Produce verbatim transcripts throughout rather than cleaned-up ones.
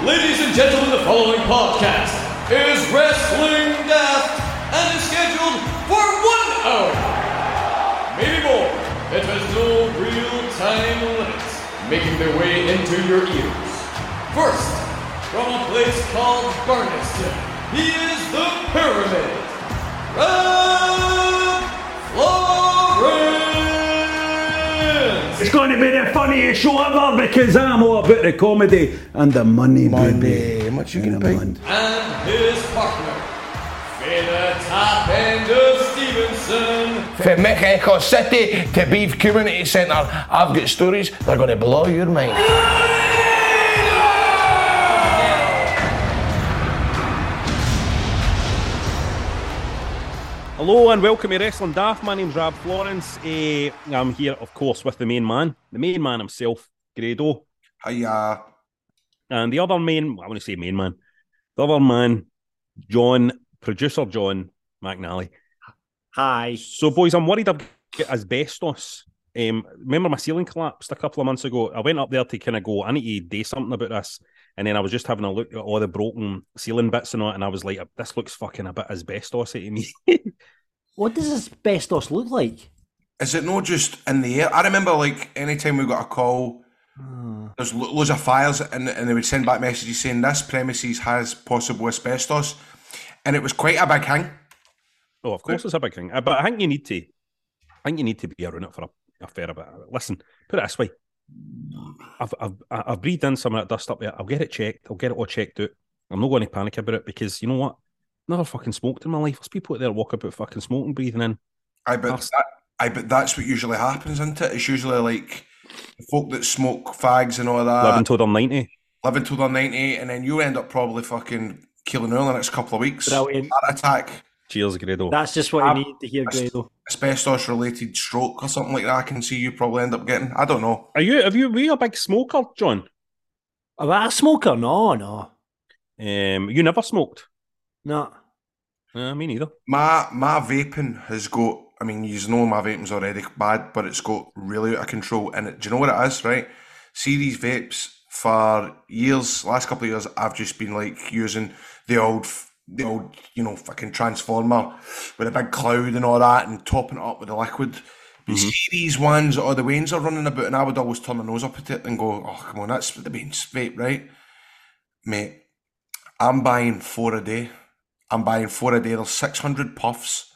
Ladies and gentlemen, the following podcast is Wrestling Death and is scheduled for one hour. Maybe more. It has no real time limits, making their way into your ears. First, from a place called Barneston, he is the Pyramid. Red Florence! It's going to be the funniest show ever because I'm all about the comedy and the money, Money. baby. How much you gonna pay? And his partner, Fela Top Ender Stevenson. From Mexico City to Beef Community Centre, I've got stories that are going to blow your mind. Hello and welcome to Wrestling Daft. My name's Rab Florence. Uh, I'm here, of course, with the main man, the main man himself, Grado. Hiya. And the other main, I want to say main man, the other man, John, producer John McNally. Hi. So, boys, I'm worried I've got asbestos. Um, remember my ceiling collapsed a couple of months ago? I went up there to kind of go, I need to do something about this. And then I was just having a look at all the broken ceiling bits and all, and I was like, this looks fucking a bit asbestos-y to me. What does asbestos look like? Is it not just in the air? I remember, like, anytime we got a call, Hmm. there's lo- loads of fires, and, and they would send back messages saying this premises has possible asbestos, and it was quite a big thing. Oh, of course it's a big thing. Uh, But I think you need to, I think you need to be around it for a, a fair bit. Listen, put it this way. I've, I've, I've breathed in some of that dust up there. I'll get it checked. I'll get it all checked out. I'm not going to panic about it because, you know what? Never fucking smoked in my life. There's people out there walk about fucking smoking, breathing in. I bet, That's- that, I bet that's what usually happens, isn't it? It's usually like the folk that smoke fags and all that, Living till they're ninety. living till they're ninety, and then you end up probably fucking killing her in the next couple of weeks. Brilliant. Heart attack, Cheers, Grado. That's just what Um, you need to hear, Grado. asbestos-related stroke or something like that. I can see you probably end up getting. I don't know. Are you, have you, were you a big smoker, John? Am I a smoker? No, no. Um, you never smoked? No. Uh, me neither. My my vaping has got. I mean, you know my vaping's already bad, but it's got really out of control. And it, do you know what it is, right? See these vapes for years, last couple of years, I've just been like using the old, the old, you know, fucking transformer with a big cloud and all that, and topping it up with the liquid. But Mhm. see these ones that all the Waynes are running about, and I would always turn my nose up at it and go, "Oh, come on, that's the Waynes vape, right, mate?" I'm buying four a day. I'm buying four a day. There's six hundred puffs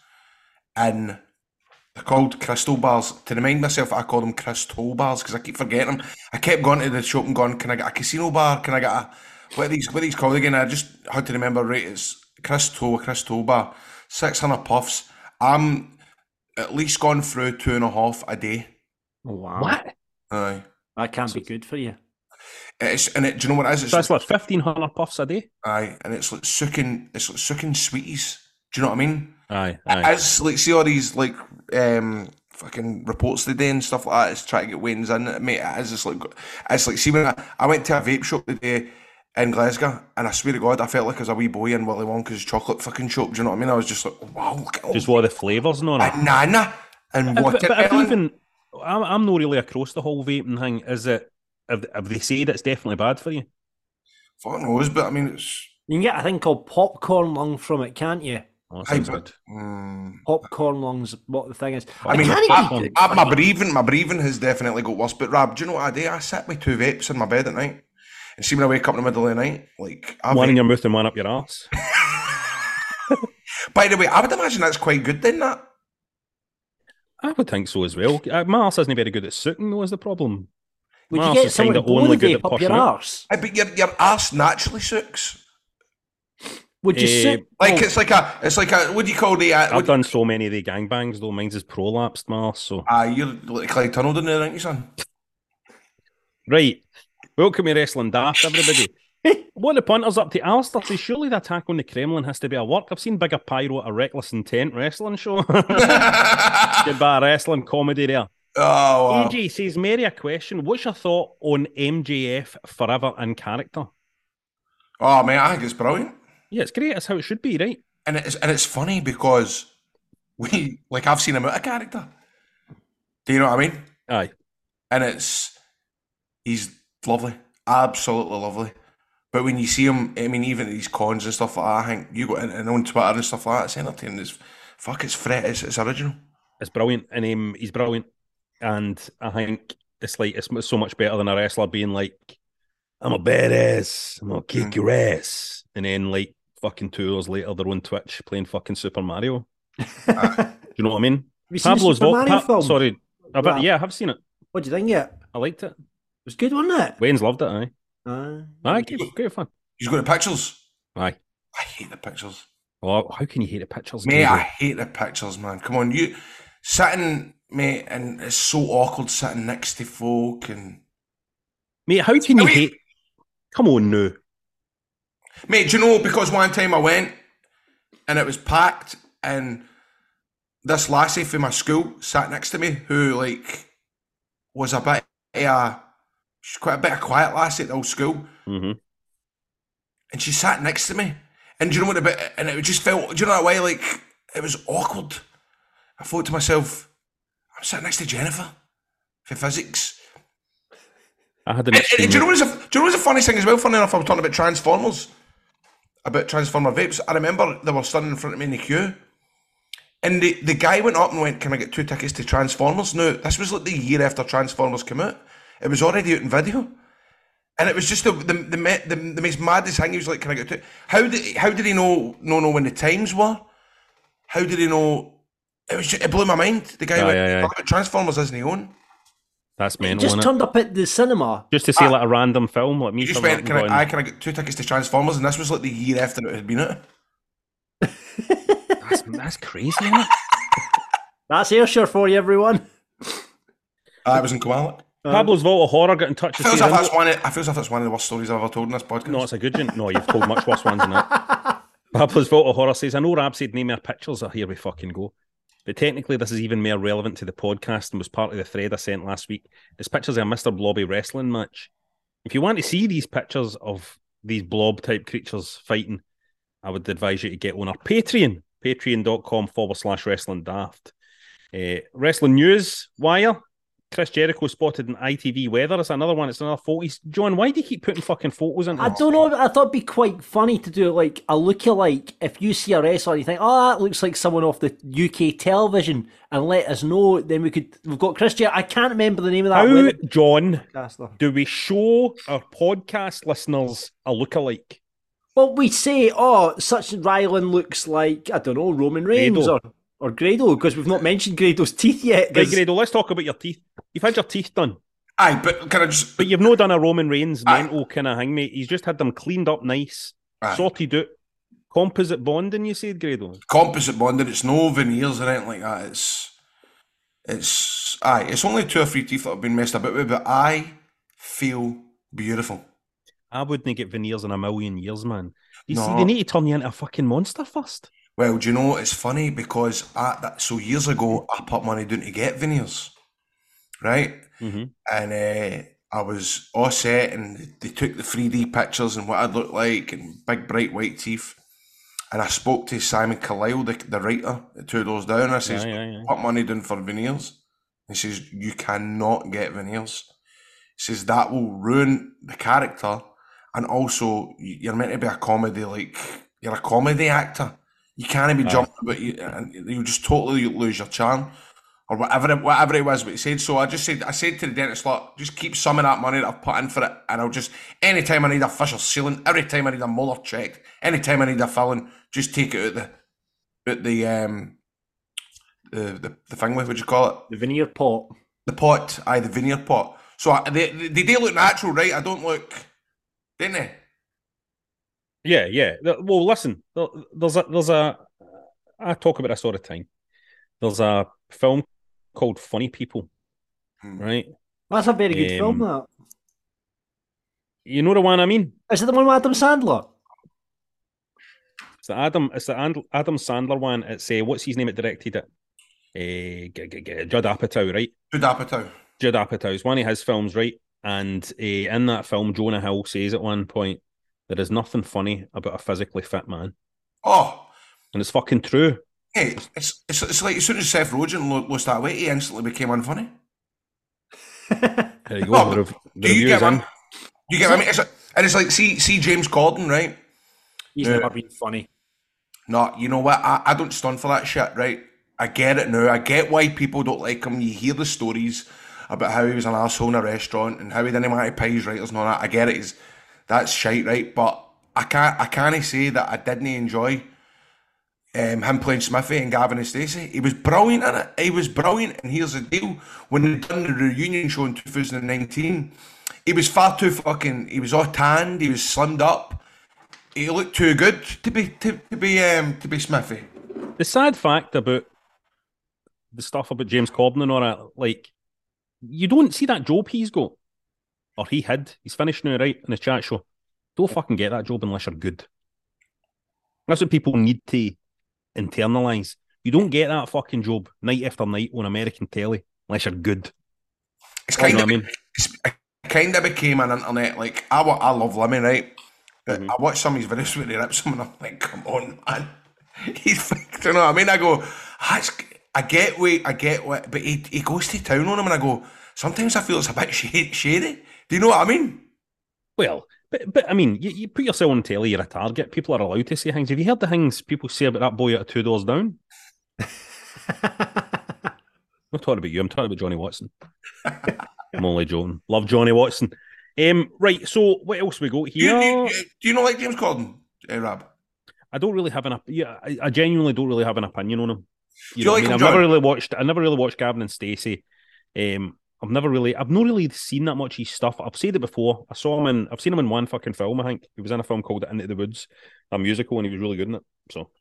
in. They're called crystal bars. To remind myself, I call them crystal bars because I keep forgetting them. I kept going to the shop and going, "Can I get a casino bar? Can I get a what are these? What are these called again?" I just had to remember. Right, it's crystal, a crystal bar. Six hundred puffs. I'm at least gone through two and a half a day. Oh, wow. What? Aye, That can't be good for you. it's and it. Do you know what it is? It's So that's like fifteen hundred puffs a day? aye, and it's like sucking. It's like sucking sweeties. Do you know what I mean? Aye, aye. It's like see all these like um fucking reports today and stuff like that. It's trying to get Wayne's in it, mate. It is just like it's like see when I, I went to a vape shop today in Glasgow, and I swear to God, I felt like I was a wee boy in Willy Wonka's chocolate fucking shop. Do you know what I mean? I was just like, wow, look at all Just what the flavours and all that. banana and But, but if watermelon. even, I'm, I'm not really across the whole vaping thing. Is it, have, have they said it's definitely bad for you? Fuck knows, but I mean, it's. You can get a thing called popcorn lung from it, can't you? Oh, that Aye, sounds but, good. mm, Popcorn lungs, what the thing is. I mean, can't I, even- I- my breathing, my breathing has definitely got worse. But Rab, do you know what I do? I sit with two vapes in my bed at night, and see when I wake up in the middle of the night, like I One in vape. your mouth and one up your arse. By the way, I would imagine that's quite good then. That I would think so as well. Uh, My arse isn't very good at sucking, though, is the problem. Would My you arse get is someone to kinda blow only the good at vape up pushing your it. arse? I bet your your ass naturally sucks. Would you Eh, sit? Like oh, it's like a, it's like a. What do you call the? Uh, I've what, done so many of the gangbangs, though. Mine's is prolapsed, my arse, so... Ah, you're like Clyde Tunnel down there, aren't you, son? Right. Welcome to Wrestling Daft, everybody. What the punters up to? Alistair says, surely the attack on the Kremlin has to be a work. I've seen bigger pyro at a Reckless Intent wrestling show. Goodbye, wrestling comedy there. Oh, wow. A J says, Mary, a question. What's your thought on M J F forever in character? Oh, man, I think it's brilliant, Yeah, it's great. That's how it should be, right? and it's and it's funny because we like I've seen him out of character. Do you know what I mean? Aye. And it's he's lovely, absolutely lovely. But when you see him, I mean, even at these cons and stuff like that, I think you go in, and on Twitter and stuff like that, it's entertaining. It's fuck, it's fret, it's, it's original. It's brilliant, and um, he's brilliant. And I think it's like it's so much better than a wrestler being like, "I'm a badass, I'm gonna kick Mm. your ass," and then like fucking two hours later they're on Twitch playing fucking Super Mario. Do you know what I mean? Have you seen the Pablo's Super Vault. Mario Pa- film? Sorry, I've, Wow. yeah, I have seen it. What do you think? Yeah, it I liked it. was good, wasn't it? Wayne's loved it. Aye, Uh, aye, great, great fun. He's got the pictures. Aye. I hate the pictures. Oh, how can you hate the pictures? Mate, Grado? I hate the pictures, man. Come on, you sitting, mate, and it's so awkward sitting next to folk and Mate, how can you Wait. hate? Come on, no. mate, do you know, because one time I went and it was packed and this lassie from my school sat next to me who like was a bit of a she's quite a bit of quiet lassie at the old school. Mm-hmm. And she sat next to me. And do you know what about it? And it just felt, do you know that way, like, it was awkward. I thought to myself, I'm sitting next to Jennifer for physics. I had an And, and, extreme. do you know what's a, do you know what's a funny thing as well? Funny enough, I was talking about Transformers, about Transformer vapes. I remember they were standing in front of me in the queue. And the, the guy went up and went, "Can I get two tickets to Transformers?" Now, this was like the year after Transformers came out. It was already out in video. And it was just the the the, me- the, the most maddest thing. He was like, "Can I get two?" How did how did he know know know when the times were? How did he know? It was just, it blew my mind. The guy Aye, went, aye, aye. "Talk about Transformers isn't he on?" That's He mental, just innit? turned up at the cinema. Just to see like a random film, like me. He just turning went, up "Can and I, going, aye, can I get two tickets to Transformers?" And this was like the year after it had been out. That's, that's crazy, isn't it? That's Ayrshire for you, everyone. I was in Comallock. Pablo's Vault of Horror got in touch I with feel as us. if that's one. Of, I feel as if that's one of the worst stories I've ever told in this podcast. No, it's a good one. No, you've told much worse ones than that. Pablo's Vault of Horror says, "I know Rab said name our pictures, or here we fucking go. But technically, this is even more relevant to the podcast and was part of the thread I sent last week. It's pictures of a Mister Blobby wrestling match. If you want to see these pictures of these blob-type creatures fighting, I would advise you to get on our Patreon, patreon.com forward slash wrestling daft. Uh, wrestling news wire. Chris Jericho spotted in I T V weather. It's another one. It's another photo. He's, John, why do you keep putting fucking photos in? I don't know. I thought it'd be quite funny to do like a lookalike. If you see a wrestler, and you think, "Oh, that looks like someone off the U K television," and let us know. Then we could. We've got Chris Jericho. I can't remember the name of that. How, weather John, caster. do we show our podcast listeners a lookalike? Well, we say, "Oh, such Ryland looks like I don't know Roman Reigns Grado. or or Grado," because we've not mentioned Grado's teeth yet. Right, 'cause- Grado, let's talk about your teeth. You've had your teeth done, Aye, but can I just? but you've not done a Roman Reigns Aye. mental kind of thing, mate. He's just had them cleaned up nice, Aye. sorted out. Composite bonding, you said, Grado? Composite bonding. It's no veneers or anything like that. It's it's aye. It's only two or three teeth that have been messed about with, but I feel beautiful. I wouldn't get veneers in a million years, man. You see, No. they need to turn you into a fucking monster first. Well, do you know it's funny because I, that, so years ago I put money down to get veneers, right? Mm-hmm. And uh, I was all set, and they took the three D pictures and what I'd look like, and big bright white teeth. And I spoke to Simon Carlisle, the, the writer, at Two Doors Down. I says, Yeah, yeah, yeah. "Put money down for veneers." He says, "You cannot get veneers." He says that will ruin the character, and also you- you're meant to be a comedy, like you're a comedy actor. You can't be Aye. jumping about you, and you just totally lose your charm, or whatever it, whatever it was. What he said. So I just said, I said to the dentist, "Look, just keep some of that money that I've put in for it, and I'll just anytime I need a fissure sealant, every time I need a molar checked, anytime I need a filling, just take it out the, out the um, the the, the thing. What would you call it? the veneer pot. The pot, aye, the veneer pot. So I, they, they they do look natural, right? I don't look, didn't they? Yeah, yeah. Th- Well, listen, there- there's a, there's a, I talk about this all the time. There's a film called Funny People, Hmm. right? That's a very good film. Um, That You know the one I mean? is it. The one with Adam Sandler. It's the Adam, it's the And- Adam Sandler one. It's uh, what's his name? It directed it. Uh, g- g- g- Judd Apatow, right? Good Apatow. Judd Apatow is one of his films, right? And uh, in that film, Jonah Hill says at one point, "There is nothing funny about a physically fit man," Oh, and it's fucking true. hey, it's it's, it's like as soon as Seth Rogen lo- lost that weight, he instantly became unfunny. There you go. No, the but rev- the Do you review's get in. what? You get what I mean? It's a, And it's like, see, see James Corden, right? He's Yeah. never been funny. No, you know what? I, I don't stand for that shit, right? I get it now. I get why people don't like him. You hear the stories about how he was an arsehole in a restaurant and how he didn't want to pay his writers and all that. I get it. He's, that's shite, right? But I can't I can't say that I didn't enjoy um, him playing Smithy and Gavin and Stacey. He was brilliant in it. He was brilliant. And here's the deal. When they done the reunion show in two thousand nineteen, he was far too fucking... He was all tanned. He was slimmed up. He looked too good to be to, to be um, to be Smithy. The sad fact about the stuff about James Corden and all that, like, you don't see that job he's got. Or he had. He's finished now, right, in his chat show. Don't fucking get that job unless you're good. That's what people need to internalise. You don't get that fucking job night after night on American telly unless you're good. It's You know kind what of I mean? it's, it kind of became an internet, like, I, wa- I love Lemmy, right? But Mm-hmm. I watch some of his videos where he rips him and I'm like, come on, man. He's fake, you know what I mean? I go, ah, it's, I get what, I get what, but he, he goes to town on him and I go, sometimes I feel it's a bit shady. shady. Do you know what I mean? Well, but, but I mean, you, you put yourself on telly, you're a target. People are allowed to say things. Have you heard the things people say about that boy at Two Doors Down? I'm not talking about you, I'm talking about Johnny Watson. I'm only joking. Love Johnny Watson. Um, right, so what else we got Do you, here? do, you, do you not like James Corden, uh, Rab? I don't really have an op- yeah, I, I genuinely don't really have an opinion on him. Do you know what like I mean? him, I've John? never really watched. I never really watched Gavin and Stacey. Um, I've never really. I've not really seen that much of his stuff. I've said it before. I saw him in. I've seen him in one fucking film. I think he was in a film called Into the Woods, a musical, and he was really good in it. So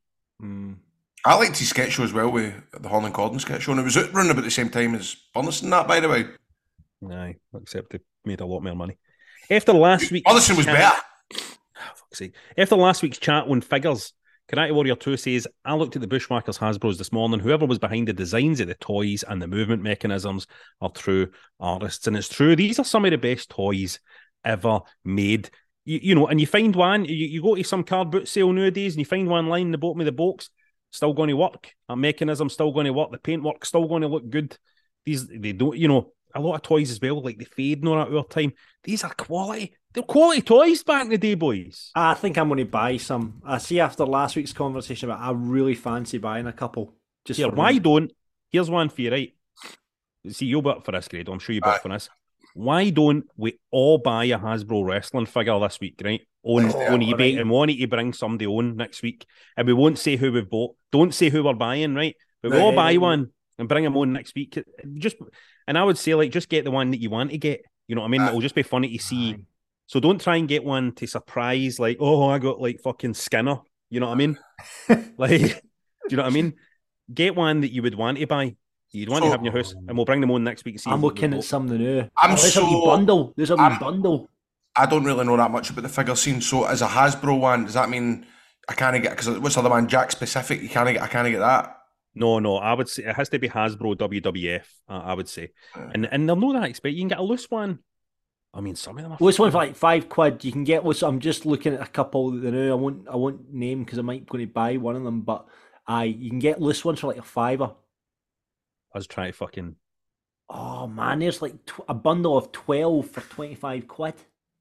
I liked his sketch show as well with the Holland Corden sketch show, and it was out around about the same time as Burniss and that, by the way. aye, except they made a lot more money. After last week, Burniss was better. Fuck's sake. After last week's chat on figures, Karate Warrior two says, I looked at the Bushwhackers Hasbros this morning. Whoever was behind the designs of the toys and the movement mechanisms are true artists. And it's true, these are some of the best toys ever made. You, you know, and you find one, you, you go to some card boot sale nowadays and you find one lying in the bottom of the box, still going to work. That mechanism still going to work. The paintwork still going to look good. These, they don't, you know, a lot of toys as well, like the fade and all that over time. These are quality. They're quality toys back in the day, boys. I think I'm going to buy some. I see after last week's conversation about I really fancy buying a couple. Just Here, for why me. don't, here's one for you, right? See, you'll bet for this, Grado. I'm sure you bet for this. Why don't we all buy a Hasbro wrestling figure this week, right? On, on eBay, right. and we want to bring somebody on next week. And we won't say who we've bought. Don't say who we're buying, right? But we'll all Right, buy right. one and bring them on next week. Just, and I would say, like, just get the one that you want to get. You know what I mean? It'll just be funny to see. Aye. So don't try and get one to surprise, like, oh, I got like fucking Skinner. You know what I mean? Like, do you know what I mean? Get one that you would want to buy, you'd want to So- have in your house, and we'll bring them on next week. And see I'm what looking we've at got. something new. I'm There's a wee so- bundle. There's a wee I'm- bundle. I don't really know that much about the figure scene. So, as a Hasbro one, does that mean I can't get? Because what's the other one? Jack specific. You can't get. I can't get that. No, no, I would say it has to be Hasbro W W F. Uh, I would say, and and they're not that expensive. You can get a loose one. I mean, some of them are. Well, this one for like five quid. You can get. Well, I'm just looking at a couple that now I won't. I won't name because I might going to buy one of them. But I, you can get loose ones for like a fiver. I was trying to fucking. Oh man, there's like tw- a bundle of twelve for twenty five quid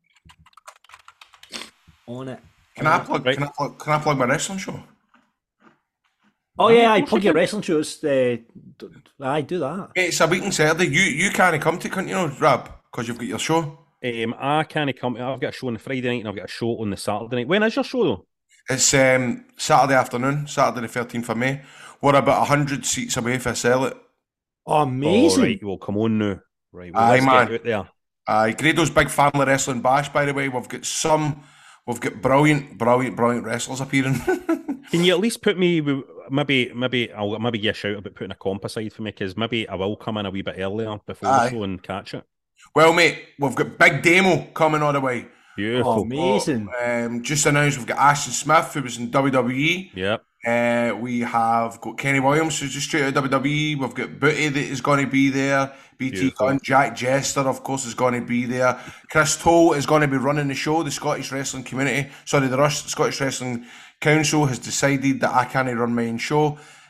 on it. Can I plug? Right. Can I plug? Can I plug my wrestling show? Oh yeah, I course plug you your can. wrestling shows. Uh, d- I do that. Mate, it's a week on Saturday. You you can't come to, couldn't you, know, Rab? Because you've got your show. Um, I can't come. I've got a show on the Friday night and I've got a show on the Saturday night. When is your show though? It's um, Saturday afternoon, Saturday the thirteenth of May. We're about one hundred seats away if I sell it. Oh, amazing! Oh, right, well, come on now. Right, well, Aye, let's man. get out there. Uh, Grado's Big Family Wrestling Bash, by the way. We've got some, we've got brilliant, brilliant, brilliant wrestlers appearing. Can you at least put me with- maybe maybe I'll maybe give a shout about putting a comp aside for me because maybe I will come in a wee bit earlier before Aye. the show and catch it. Well, mate, we've got Big Demo coming all the way. Beautiful. Oh, amazing! Um, just announced we've got Ashton Smith, who was in W W E. Yep. Uh, we have got Kenny Williams, who's just straight out of W W E. We've got Booty that is going to be there. B T Beautiful. Gunn, Jack Jester, of course, is going to be there. Chris Toll is going to be running the show. The Scottish Wrestling Community, sorry, the Rush Scottish Wrestling Council has decided that I can't run my own show.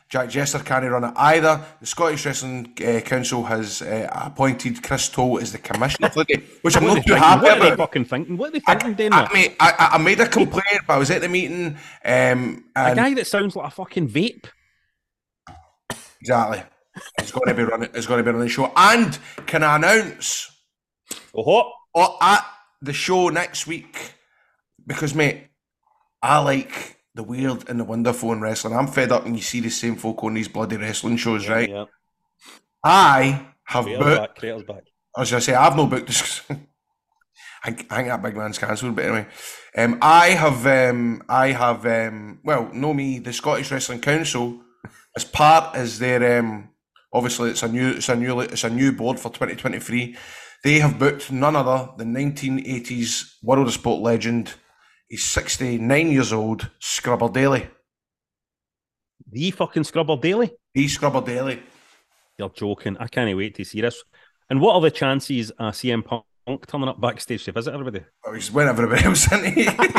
Jack Jester can't run it either. The Scottish Wrestling uh, Council has uh, appointed Chris Toll as the commissioner for the day, which I'm What are not they too thinking? happy What are they about. fucking thinking? What are they thinking, doing I, that? mate, I, I made a complaint, but I was at the meeting. Um, A and guy that sounds like a fucking vape. exactly, it's going to be running. It's going to be running the show. And can I announce? Oh, Or at the show next week, because mate, I like the weird and the wonderful in wrestling. I'm fed up when you see the same folk on these bloody wrestling shows, right? Yeah. I have Creator's booked. back. Creator's back. I was going to say I've no booked this. I think I think that big man's cancelled, but anyway, um, I have, um, I have, um, well, no me, the Scottish Wrestling Council, as part as their, um, obviously it's a new, it's a new, it's a new board for twenty twenty-three. They have booked none other than nineteen eighties World of Sport legend. He's sixty-nine years old, Scrubber Daly. The fucking Scrubber Daily. The Scrubber Daly. You're joking. I can't wait to see this. And what are the chances of C M Punk turning up backstage to visit everybody? Oh, he's when everybody else, isn't he? Imagine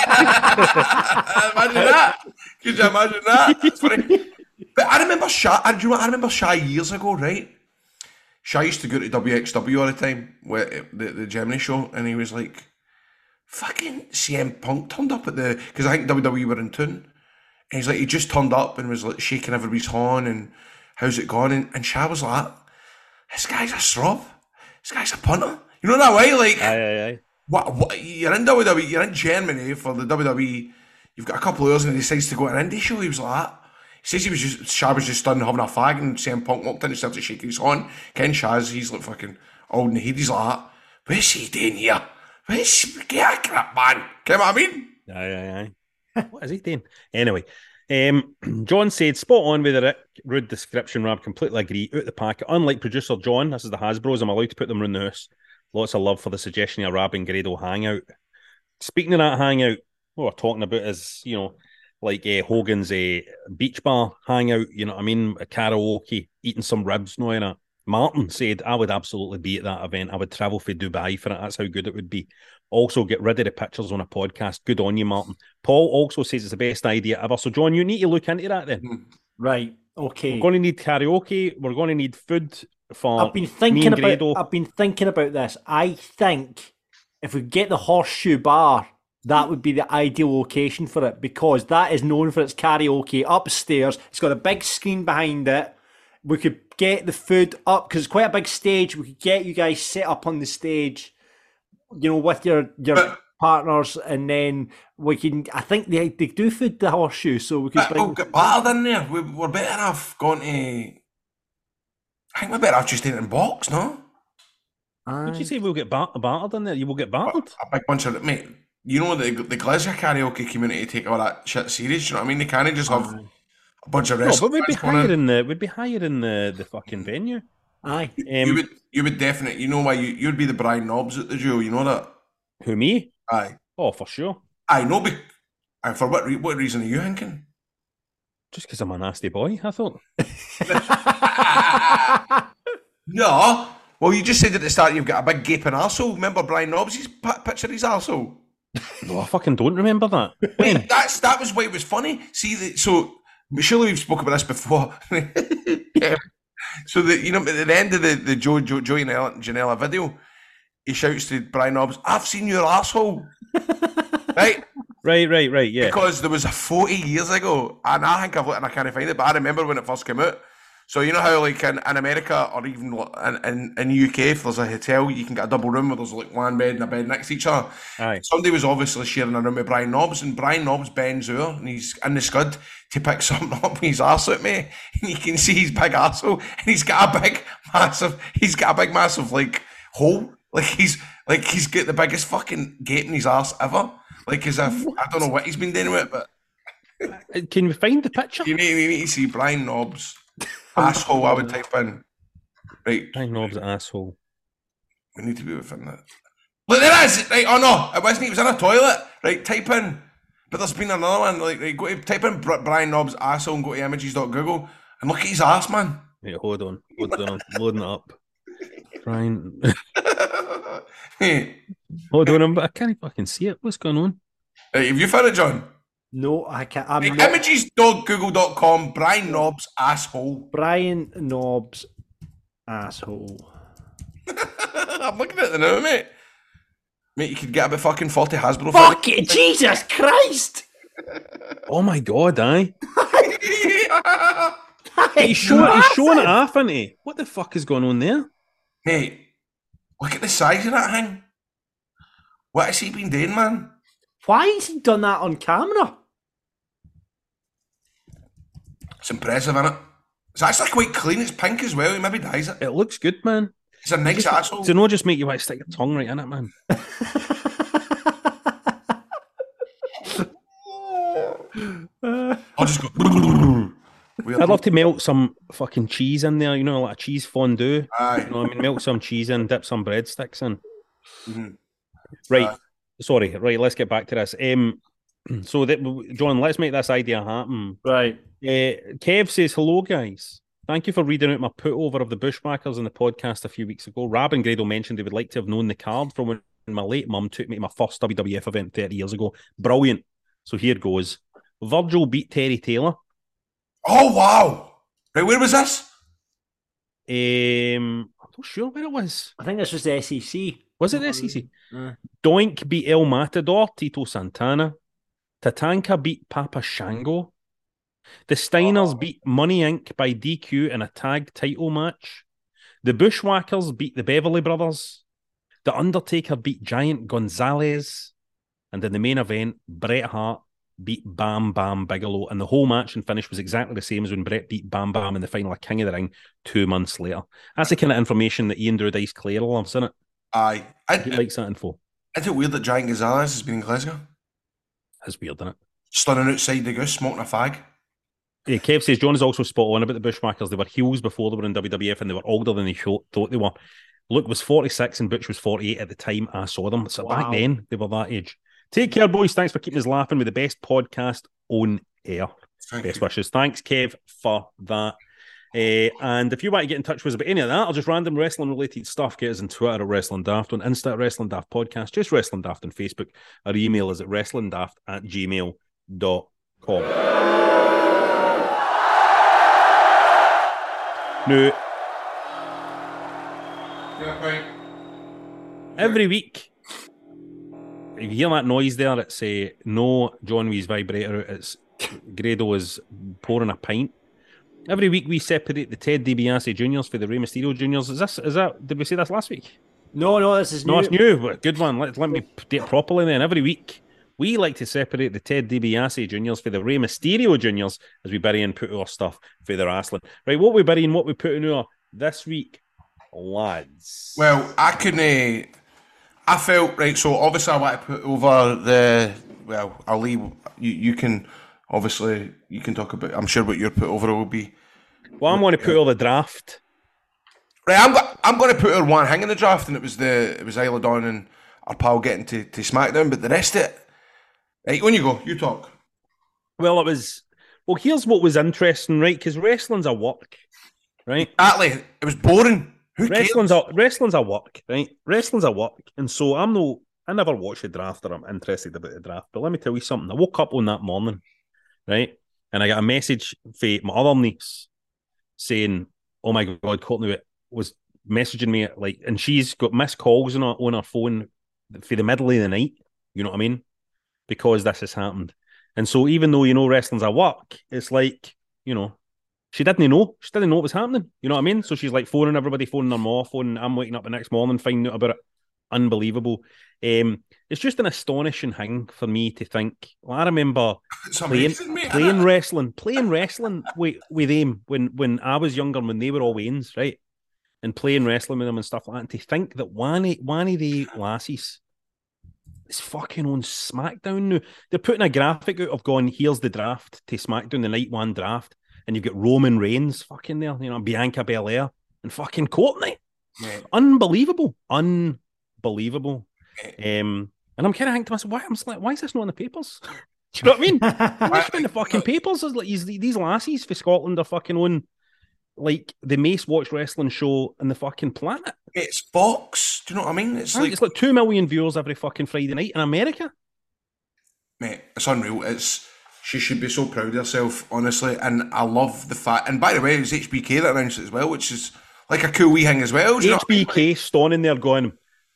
that. Could you imagine that? That's funny. But I remember Shy, I, do you know what, I remember Shy years ago, right? Shy used to go to W X W all the time, with the, the Gemini show, and he was like, fucking C M Punk turned up at the, because I think W W E were in tune. And he's like, he just turned up and was like shaking everybody's horn and how's it going? And, and Shy was like, this guy's a srub. This guy's a punter. You know that way? Like, Aye, aye, aye. What, what? You're in W W E, you're in Germany for the W W E. You've got a couple of hours and he decides to go to an indie show. He was like that. He says he was just, Shah was just done having a fag and C M Punk walked in and started shaking his horn. Ken Shaz, he's like fucking old in the head. He's like that. What's he doing here? What's, get a crap, man. Get what I mean? Aye, aye, aye. What is he doing? Anyway, um, John said, spot on with the Rick, rude description, Rab. Completely agree. Out the packet. Unlike producer John, this is the Hasbros. I'm allowed to put them around the house. Lots of love for the suggestion of a Rab and Grado hangout. Speaking of that hangout, what we're talking about is, you know, like uh, Hogan's uh, beach bar hangout, you know what I mean? A karaoke, eating some ribs, no, you know. Martin said, I would absolutely be at that event. I would travel for Dubai for it. That's how good it would be. Also, get rid of the pictures on a podcast. Good on you, Martin. Paul also says it's the best idea ever. So, John, you need to look into that then. Right. Okay. We're going to need karaoke. We're going to need food for I've been thinking me and about. Grado. I've been thinking about this. I think if we get the Horseshoe Bar, that would be the ideal location for it because that is known for its karaoke upstairs. It's got a big screen behind it. We could get the food up because it's quite a big stage. We could get you guys set up on the stage, you know, with your your But- partners, and then we can. I think they they do food the Horseshoe, so we could But bring. we'll get battered in there. We, we're better off going to. I think we're better off just eating in box, no? Did you say we'll get bat- battered in there? You will get battered? A big bunch of mate. You know the the Glasgow karaoke community take all that shit serious. You know what I mean? They can't just have a bunch of No, wrestlers. but we'd be going in. higher in the we'd be higher in the, the fucking venue. Aye. You Um, would you would definitely. You know why you you'd be the Brian Knobs at the duo. You know that. Who, me? Aye. Oh, for sure. I know. Be, and for what re- what reason are you thinking? Just because I'm a nasty boy, I thought. No. Well, you just said at the start you've got a big gaping arsehole. Remember Brian Knobs' p- picture of his arsehole? No, I fucking don't remember that. When? Wait, that's that was why it was funny. See, the, so surely we've spoken about this before. Yeah. So that you know, at the end of the the Joe, Joe Joey and Janela video, he shouts to Brian Knobs, "I've seen your asshole." Right? Right, right, right, yeah. Because there was a forty years ago, and I think I've looked and I can't find it, but I remember when it first came out. So you know how like in, in America or even in, in, in U K, if there's a hotel, you can get a double room where there's like one bed and a bed next to each other. Aye. Somebody was obviously sharing a room with Brian Knobs, and Brian Knobs bends over and he's in the scud to pick something up with his arse at me, and you can see his big arsehole, and he's got a big massive, he's got a big massive like hole, like he's like he's got the biggest fucking gate in his arse ever, like as if I don't know what he's been doing with it, but Uh, Can we find the picture? you need, you need to see Brian Knobs asshole. I would type in right. I know the asshole. We need to be within that. Look, there is right. Oh no, it wasn't. He was in a toilet. Right, type in. But there's been another one. Like, right, go to type in Bri- Brian Knobs asshole and go to images dot google and look at his ass, man. Wait, hold on. Hold on. I'm loading it up. Brian. Hey, Hold on, but I can't fucking see it. What's going on? right, have you found it, John? No, I can't. I'm Like, not. images dot google dot com, Brian Knobs, asshole. Brian Knobs, asshole. I'm looking at the now, mate. Mate, you could get about fucking forty Hasbro. Fuck it, Jesus Christ! Oh my god, aye. Hey, He's showing, he's showing it off, isn't he? What the fuck is going on there? Mate, look at the size of that thing. What has he been doing, man? Why has he done that on camera? It's impressive, isn't it? It's actually quite clean. It's pink as well. He maybe dyes it. It looks good, man. He's a nice asshole. Does it not just make you want to stick your tongue right in it, man? I'll just go. Weird. I'd love to melt some fucking cheese in there, you know, like a cheese fondue. Aye. You know what I mean? Melt some cheese in, dip some breadsticks in. Mhm. Right. Aye. Sorry. Right. Let's get back to this. Um. So that John, let's make this idea happen. Right. Uh, Kev says, hello, guys. Thank you for reading out my put over of the Bushwhackers in the podcast a few weeks ago. Rab and Grado mentioned they would like to have known the card from when my late mum took me to my first W W F event thirty years ago. Brilliant. So here goes. Virgil beat Terry Taylor. Oh, wow. Right, where was this? Um, I'm not sure where it was. I think this was the S E C. Was it the S E C? Uh, Doink beat El Matador, Tito Santana. Tatanka beat Papa Shango. The Steiners Oh. beat Money Incorporated by D Q in a tag title match. The Bushwhackers beat the Beverly Brothers. The Undertaker beat Giant Gonzalez. And in the main event, Bret Hart beat Bam Bam Bigelow. And the whole match and finish was exactly the same as when Bret beat Bam Bam in the final of King of the Ring two months later. That's the kind of information that Ian Drew Dice Clare loves, isn't it? Aye. He I, likes that info. isn't it weird that Giant Gonzalez has been in Glasgow? That's weird, isn't it? Standing outside the goose, smoking a fag. Yeah, Kev says John is also spot on about the Bushwhackers. They were heels before they were in W W F and they were older than they thought they were. Luke was forty-six and Butch was forty-eight at the time I saw them. So Wow. back then, they were that age. Take care, boys. Thanks for keeping us laughing with the best podcast on air. Thank Best you. wishes. Thanks, Kev, for that. Uh, and if you want to get in touch with us about any of that or just random wrestling related stuff, get us on Twitter at Wrestling Daft, on Insta at Wrestling Daft Podcast, just Wrestling Daft on Facebook. Our email is at wrestlingdaft at gmail dot com. Now, Yeah, right. every week, if you hear that noise there, it's uh, no John Wee's vibrator, it's Grado is pouring a pint. Every week we separate the Ted DiBiase Juniors for the Rey Mysterio Juniors. Is this, is that, did we say this last week? no, no, this is No, new. it's new, but good one. Let, let me do it properly then. Every week, we like to separate the Ted DiBiase Juniors for the Rey Mysterio Juniors as we bury and put our stuff for the wrestling. Right, what we bury and what we put in our this week, lads. Well, I couldn't. Uh, I felt right. So obviously, I want to put over the. Well, I'll leave. You, you can obviously you can talk about. I'm sure what your put over will be. Well, I'm going to put all the draft. Right, I'm. go- I'm going to put her one hang in the draft, and it was the. It was Isla Dawn and our pal getting to, to SmackDown, but the rest of it. Right, when you go, you talk. Well, it was. Well, here's what was interesting, right? Because wrestling's a work, right? Exactly. It was boring. Who cares? Wrestling's a wrestling's a work, right? Wrestling's a work, and so I'm no. I never watched the draft, or I'm interested about the draft. But let me tell you something. I woke up on that morning, right, and I got a message from my other niece saying, "Oh my God, Courtney was messaging me like," and she's got missed calls on her on her phone for the middle of the night. You know what I mean? Because this has happened. And so even though, you know, wrestling's a work, it's like, you know, she didn't know. She didn't know what was happening. You know what I mean? So she's like phoning everybody, phoning them off, phoning, I'm waking up the next morning, finding out about it. Unbelievable. Um, it's just an astonishing thing for me to think. Well, I remember It's playing, amazing, mate. playing wrestling, playing wrestling with, with them when, when I was younger, when they were all Waynes, right? And playing wrestling with them and stuff like that. And to think that one of, one of the lassies is fucking on SmackDown now. They're putting a graphic out of going, here's the draft to SmackDown, the night one draft. And you've got Roman Reigns fucking there, you know, Bianca Belair and fucking Courtney. Mate. Unbelievable. Unbelievable. Um, and I'm kind of thinking to myself, why, I'm just like, why is this not in the papers? Do you know what I mean? Why is it in the fucking papers? It's like these, these lassies for Scotland are fucking on like the most watched wrestling show on the fucking planet. It's Fox. Do you know what I mean? It's Right, like, it's like two million viewers every fucking Friday night in America. mate, it's unreal. It's She should be so proud of herself, honestly. And I love the fact. And by the way, it was H B K that announced it as well, which is like a cool wee thing as well. Do you know H B K standing there going,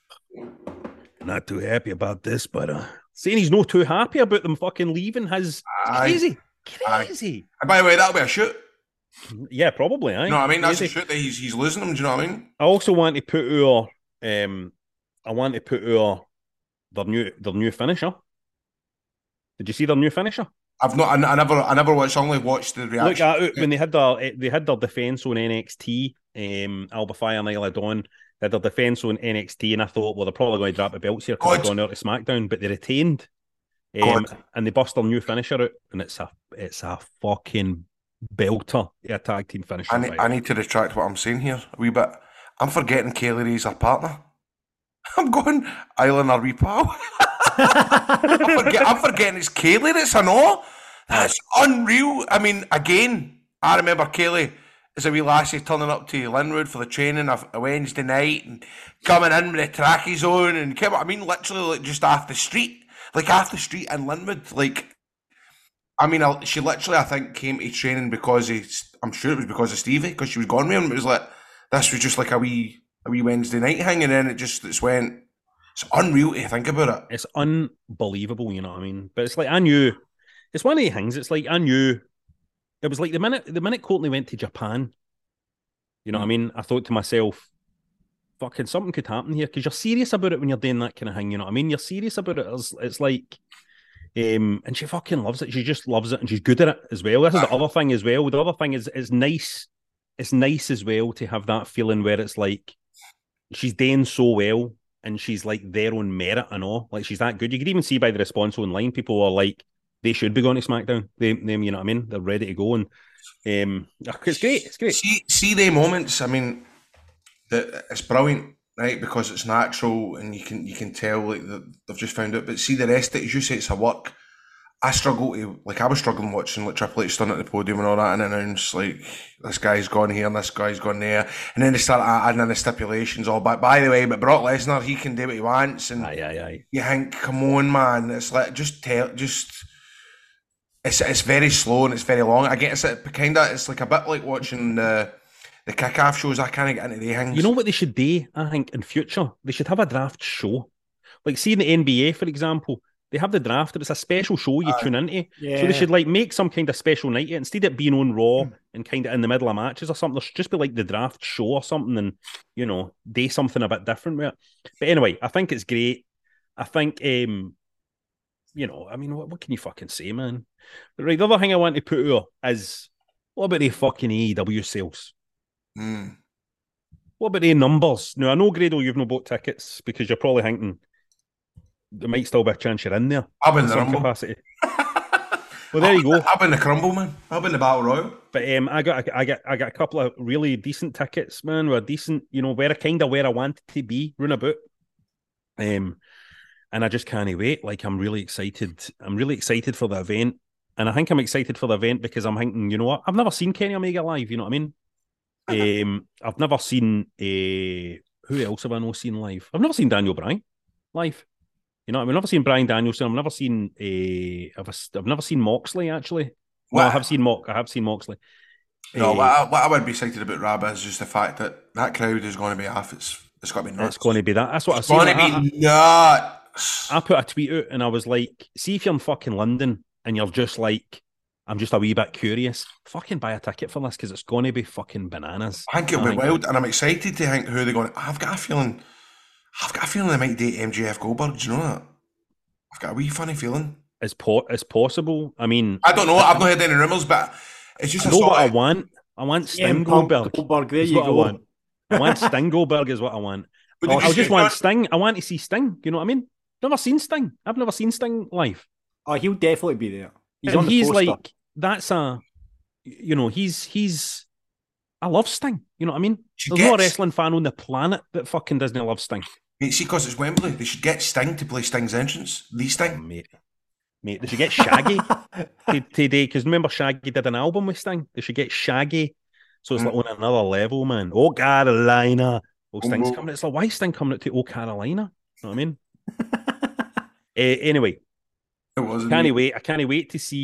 not too happy about this, but uh, saying he's not too happy about them fucking leaving his crazy, Aye. crazy. And by the way, that'll be a shoot. Yeah, probably. Aye. You know what I mean? That's Crazy. a shoot that he's he's losing them. Do you know what I mean? I also want to put our, um, I want to put our their new their new finisher. Did you see their new finisher? I've not. I, I never. I never watched. I only watched the reaction. Look at it when they had their they had their defense on N X T. Um, Alba Fire and Isla Dawn had their defense on N X T, and I thought, well, they're probably going to drop the belts here because they're God. going out to SmackDown, but they retained. Um, God. and they bust their new finisher out, and it's a it's a fucking belter. A tag team finisher. I need, I need to retract what I'm saying here a wee bit. I'm forgetting Kaylee Ray's her partner. I'm going Isla and her wee pal. I'm, forget, I'm forgetting it's Kaylee that's I know. That's unreal. I mean, again, I remember Kaylee as a wee lassie turning up to Linwood for the training of a Wednesday night and coming in with the trackies on and came, I mean, literally like just off the street, like off the street in Linwood. Like, I mean, I, she literally, I think, came to training because he, I'm sure it was because of Stevie, because she was gone with him. It was like, this was just like a wee, a wee Wednesday night hang, and then it just, it's went, it's unreal to think about it. It's unbelievable, you know what I mean? But it's like I knew. It's one of the things. It's like I knew. It was like the minute the minute Courtney went to Japan. You know what I mean? I thought to myself, "Fucking something could happen here," because you're serious about it when you're doing that kind of thing. You know what I mean? You're serious about it. It's, it's like, um, and she fucking loves it. She just loves it, and she's good at it as well. This is the other thing as well. The other thing is, it's nice. It's nice as well to have that feeling where it's like she's doing so well. And she's like their own merit and all. Like she's that good. You could even see by the response online, people are like, they should be going to SmackDown. They, them, you know what I mean? They're ready to go. And um, it's great. It's great. See, see the moments. I mean, the, it's brilliant, right? Because it's natural, and you can you can tell like the, they've just found out. But see the rest of it, as you say, it's a work. I struggle to like I was struggling watching like Triple H stand at the podium and all that, and announce like this guy's gone here and this guy's gone there, and then they start adding in the stipulations all back. By the way, but Brock Lesnar, he can do what he wants, and Aye, aye, aye. you think, come on, man, it's like just tell, just it's it's very slow and it's very long. I guess it kind of it's like a bit like watching the the kick-off shows. I can't get into the things. You know what they should do? I think in future they should have a draft show, like see in the N B A, for example. They have the draft, it's a special show you uh, tune into. Yeah. So they should like make some kind of special night instead of being on Raw mm. and kind of in the middle of matches or something. There should just be like the draft show or something, and you know, do something a bit different with it. But anyway, I think it's great. I think, um, you know, I mean, what, what can you fucking say, man? But right, the other thing I want to put out is what about the fucking A E W sales? Mm. What about the numbers? Now I know, Grado, you've no bought tickets because you're probably thinking there might still be a chance you're in there. I've been in the some Rumble. capacity. Well, there you go. I've been the Crumble, man. I've been the Battle Royal. But um, I got, I got, I got a couple of really decent tickets, man. Were decent, you know, where I kind of where I wanted to be, run about. Um, and I just can't wait. Like I'm really excited. I'm really excited for the event, and I think I'm excited for the event because I'm thinking, you know what? I've never seen Kenny Omega live. You know what I mean? um, I've never seen a. Uh, who else have I not seen live? I've never seen Daniel Bryan live. You know, I've never seen Bryan Danielson. I've never seen a. I've, I've never seen Moxley actually. Well, I have seen Mox. I have seen Moxley. No, uh, what, I, what I would be excited about Rabba is just the fact that that crowd is going to be off. It's it's going to be nuts. It's going to be that. That's what it's I said. It's going to be nuts. I put a tweet out and I was like, "See if you're in fucking London and you're just like, I'm just a wee bit curious. Fucking buy a ticket for this because it's going to be fucking bananas." I think it'll be wild, and I'm excited to think who they're going to. I've got a feeling. I've got a feeling they might date M J F Goldberg. Do you know that? I've got a wee funny feeling. It's, po- it's possible. I mean... I don't know. I've not heard any rumours, but it's just... I know what I want. I want Sting yeah, Goldberg. Goldberg. There you what go. I want. I want Sting Goldberg is what I want. But I, I just want that? Sting. I want to see Sting. You know what I mean? Never seen Sting. I've never seen Sting live. Oh, he'll definitely be there. He's and on the he's poster. like... That's a... You know, he's... he's. I love Sting. You know what I mean? She There's gets... no wrestling fan on the planet that fucking doesn't love Sting. Mate, see, because it's Wembley, they should get Sting to play Sting's entrance. The Sting. Oh, mate. Mate, they should get Shaggy today, because remember Shaggy did an album with Sting? They should get Shaggy, so it's mm. like on another level, man. Oh, Carolina. Oh, Sting's oh, coming. It's like, why is Sting coming out to Oh, Carolina? You know what I mean? uh, anyway, it wasn't can't me. wait. I can't wait to see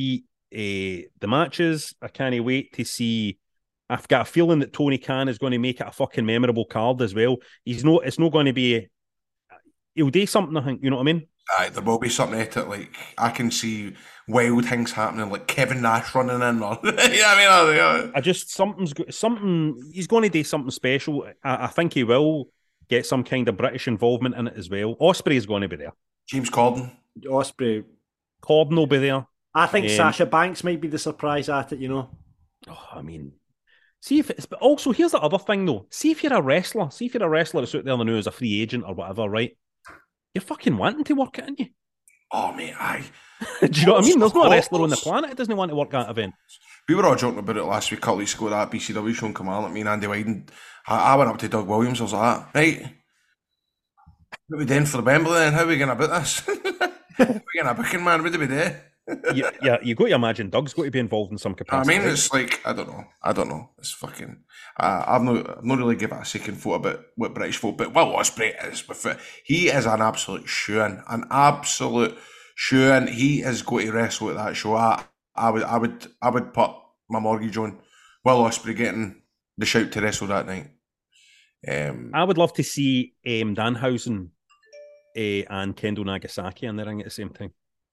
uh, the matches. I can't wait to see. I've got a feeling that Tony Khan is going to make it a fucking memorable card as well. He's no, it's not going to be. He'll do something, I think. You know what I mean? Aye, there will be something at it. Like I can see wild things happening, like Kevin Nash running in, or you know what I mean? I just something's go- something. He's going to do something special. I, I think he will get some kind of British involvement in it as well. Osprey is going to be there. James Corden, Osprey. Corden will be there. I think Um, Sasha Banks might be the surprise at it. You know. Oh, I mean, see if it's. But also, here's the other thing though. See if you're a wrestler. See if you're a wrestler that's out there now as a free agent or whatever, right? You're fucking wanting to work it, aren't you? oh mate, aye. Do you know what I mean? There's no Of wrestler on the course. planet that doesn't want to work that event. We were all joking about it last week, a couple weeks ago, that B C W show in Kilmarnock, me and Andy Widen. I, I went up to Doug Williams, I was like, right, what are we doing for the Wembley then? How are we going about this? We're getting a booking, man, what do we do? you, yeah, you got to imagine Doug's got to be involved in some I capacity. mean, right? it's like, I don't know, I don't know, it's fucking, uh, I've not, I've not really given a second thought about what British folk, but Will Ospreay is with it. He is an absolute shoe-in, an absolute shoe-in. He is going to wrestle at that show. I, I would, I would, I would put my mortgage on Will Ospreay getting the shout to wrestle that night. Um, I would love to see um, Danhausen uh, and Kendo Nagasaki in the ring at the same time.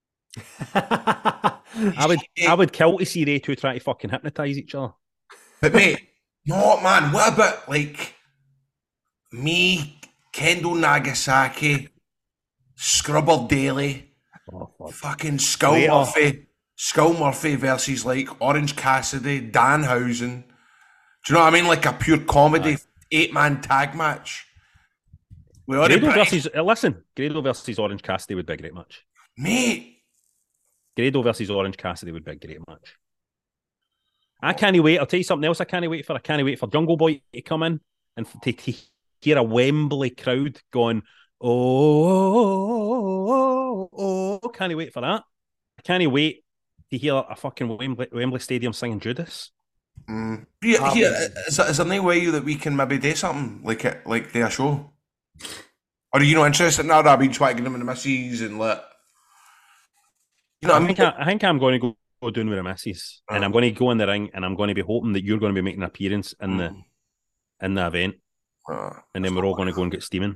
I would, I would kill to see they two try to fucking hypnotise each other. But mate, no man, what about like me, Kendo Nagasaki, Scrubber Daly, Oh, fuck. fucking Skull Later. Murphy, Skull Murphy versus like Orange Cassidy, Danhausen. Do you know what I mean? Like a pure comedy eight man tag match. We already Grado British- versus uh, listen, Grado versus Orange Cassidy would be a great match. mate. Grado versus Orange Cassidy would be a great match. I can't wait. I'll tell you something else I can't wait for. I can't wait for Jungle Boy to come in and to, to hear a Wembley crowd going, oh, oh, oh, oh, oh. Can't wait for that. I can't wait to hear a fucking Wembley, Wembley Stadium singing Judas. Mm. Yeah, yeah, is, there, is there no way that we can maybe do something like it, like do a show? Or are you not interested now that I've been trying to get them in the misses and let you know what I I mean? think, I, I think I'm going to go, go down with the missus, and Oh. I'm going to go in the ring, and I'm going to be hoping that you're going to be making an appearance in the Mm. in the event, Uh, and then we're all going to go and get steaming.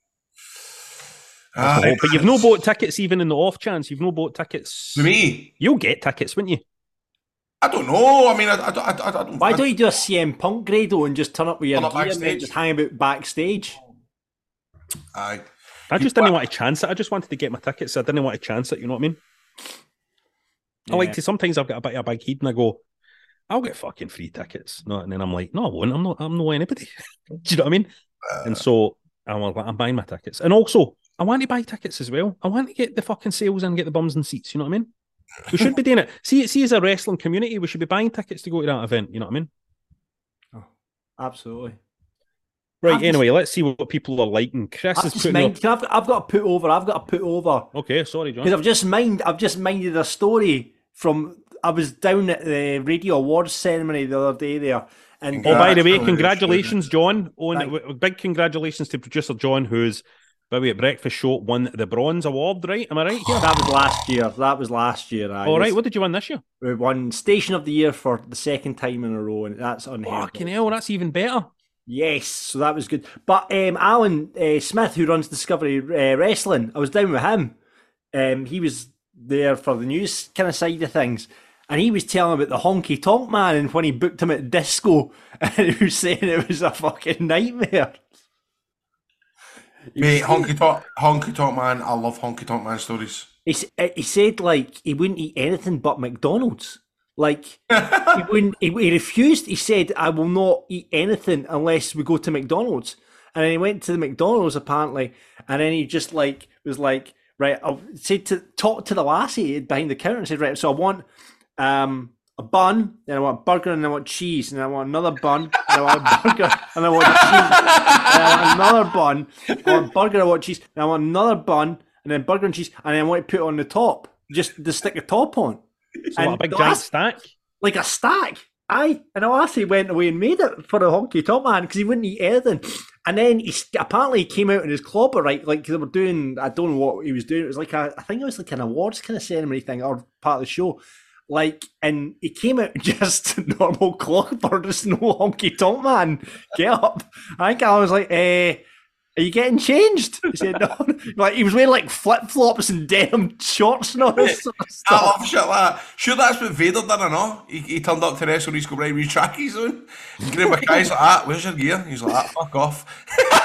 aye. Oh, but you've no bought tickets even in the off chance. You've no bought tickets. To me, You'll get tickets, wouldn't you? I don't know. I mean, I, I, I, I, I don't. Why I, don't you do a C M Punk Grado and just turn up with your Turn up gear and then backstage? just hang about backstage? Aye. I just didn't want to chance it. I just wanted to get my tickets. I didn't want to chance it. You know what I mean? I like Yeah. to. Sometimes I've got a bit of a big head, and I go, "I'll get fucking free tickets." No, and then I'm like, "No, I won't. I'm not. I'm no anybody." Do you know what I mean? and so I'm like, I'm buying my tickets, and also I want to buy tickets as well. I want to get the fucking sales and get the bums and seats. You know what I mean? We should be doing it. See, see, as a wrestling community, we should be buying tickets to go to that event. You know what I mean? Absolutely. Right. I've anyway, let's see what people are liking. Chris I've is just putting. mind, can I've, I've got to put over. I've got to put over Okay, sorry, John. because I've just mind. I've just minded a story from. I was down at the radio awards ceremony the other day there, and Oh, by the way, Congratulations, congratulations, John. On Thank- w- big congratulations to producer John, who's by the way at Breakfast Show won the Bronze Award. Right? Am I right here? that was last year. That was last year. I All right. What did you win this year? we won Station of the Year for the second time in a row, and that's unheard. Fucking of. hell, that's even better. Yes, so that was good. But um, Alan uh, Smith, who runs Discovery uh, Wrestling, I was down with him. Um, he was there for the news kind of side of things, and he was telling about the Honky Tonk Man and when he booked him at disco, and he was saying it was a fucking nightmare. He Mate, was- honky tonk, honky tonk man. I love honky tonk man stories. He, s- uh, he said like he wouldn't eat anything but McDonald's. Like he wouldn't. He, he refused. He said, "I will not eat anything unless we go to McDonald's." And then he went to the McDonald's apparently, and then he just like was like, "Right," I said to talk to the lassie behind the counter and said, "Right, so I want um a bun, then I want a burger, and I want cheese, and I want another bun, and I want a burger, and I want cheese, and I want another bun, I want burger, I want cheese, and I want another bun, and then burger and cheese, and then I want to put it on the top, just to stick the top on." So what, a And big the giant last- stack. Like a stack. Aye. And the lassie went away and made it for the Honky Tonk Man because he wouldn't eat anything. And then he apparently he came out in his clobber, right? Like they were doing, I don't know what he was doing. It was like a, I think it was like an awards kind of ceremony thing or part of the show. Like, and he came out just normal Clockbird, just no honky tonk man. Get up. I think I was like, eh, are you getting changed? He said, no. Like, he was wearing like flip flops and denim shorts and all this sort of I stuff. love shit like that. Sure, that's what Vader done, I know. He, he turned up to wrestle, he's got right with his trackies on. Graham Mackay's like that, where's your gear? He's like that, fuck off.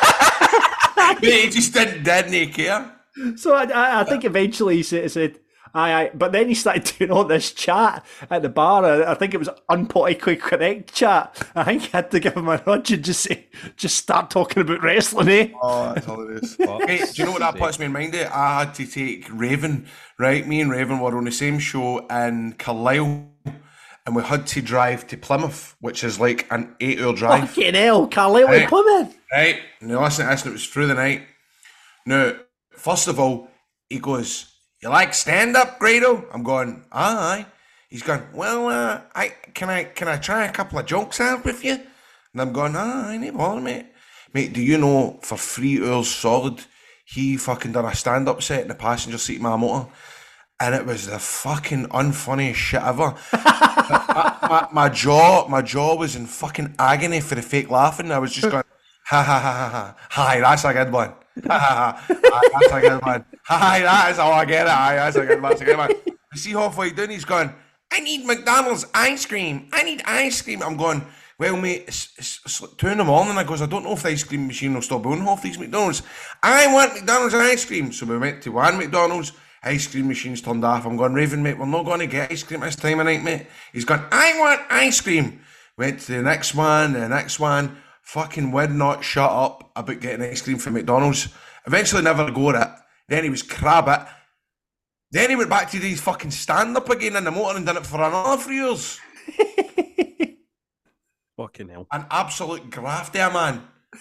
Mate, he just didn't, didn't care. So I, I, I think eventually he said, he said aye, aye. But then he started doing all this chat at the bar. I, I think it was unpolitically correct chat. I think I had to give him a nudge and just say, just start talking about wrestling, eh? Oh, that's hilarious. Hey, do you know what that puts me in mind of? I had to take Raven, right? Me and Raven were on the same show in Carlisle, and we had to drive to Plymouth, which is like an eight-hour drive. Fucking hell, Carlisle Right. and Plymouth. Right? Now listen to this, and it was through the night. Now, first of all, he goes, "You like stand-up, Grado?" I'm going, aye. He's going, "Well, uh, I can I can I try a couple of jokes out with you?" And I'm going, aye, no bother, mate. Mate, do you know for three hours solid, he fucking done a stand-up set in the passenger seat of my motor, and it was the fucking unfunniest shit ever. my, my, my jaw, my jaw was in fucking agony for the fake laughing. I was just going, ha ha ha ha ha. Hi, that's a good one. Ha ha ha. Aye, that's a good one. Hi, that is, oh, I get it. Aye, that's a good one. That's a good one. You see halfway down, he's going, "I need McDonald's ice cream. I need ice cream." I'm going, "Well, mate, it's, it's, it's two in the morning." I goes, "I don't know if the ice cream machine will stop on half these McDonald's. I want McDonald's ice cream." So we went to one McDonald's. Ice cream machine's turned off. I'm going, "Raven, mate, we're not going to get ice cream this time of night, mate." He's gone, "I want ice cream." Went to the next one, the next one. Fucking would not shut up about getting ice cream from McDonald's. Eventually never got it. Then he was crab it. Then he went back to do his fucking stand-up again in the motor and done it for another three years. Fucking hell. An absolute graft there, man.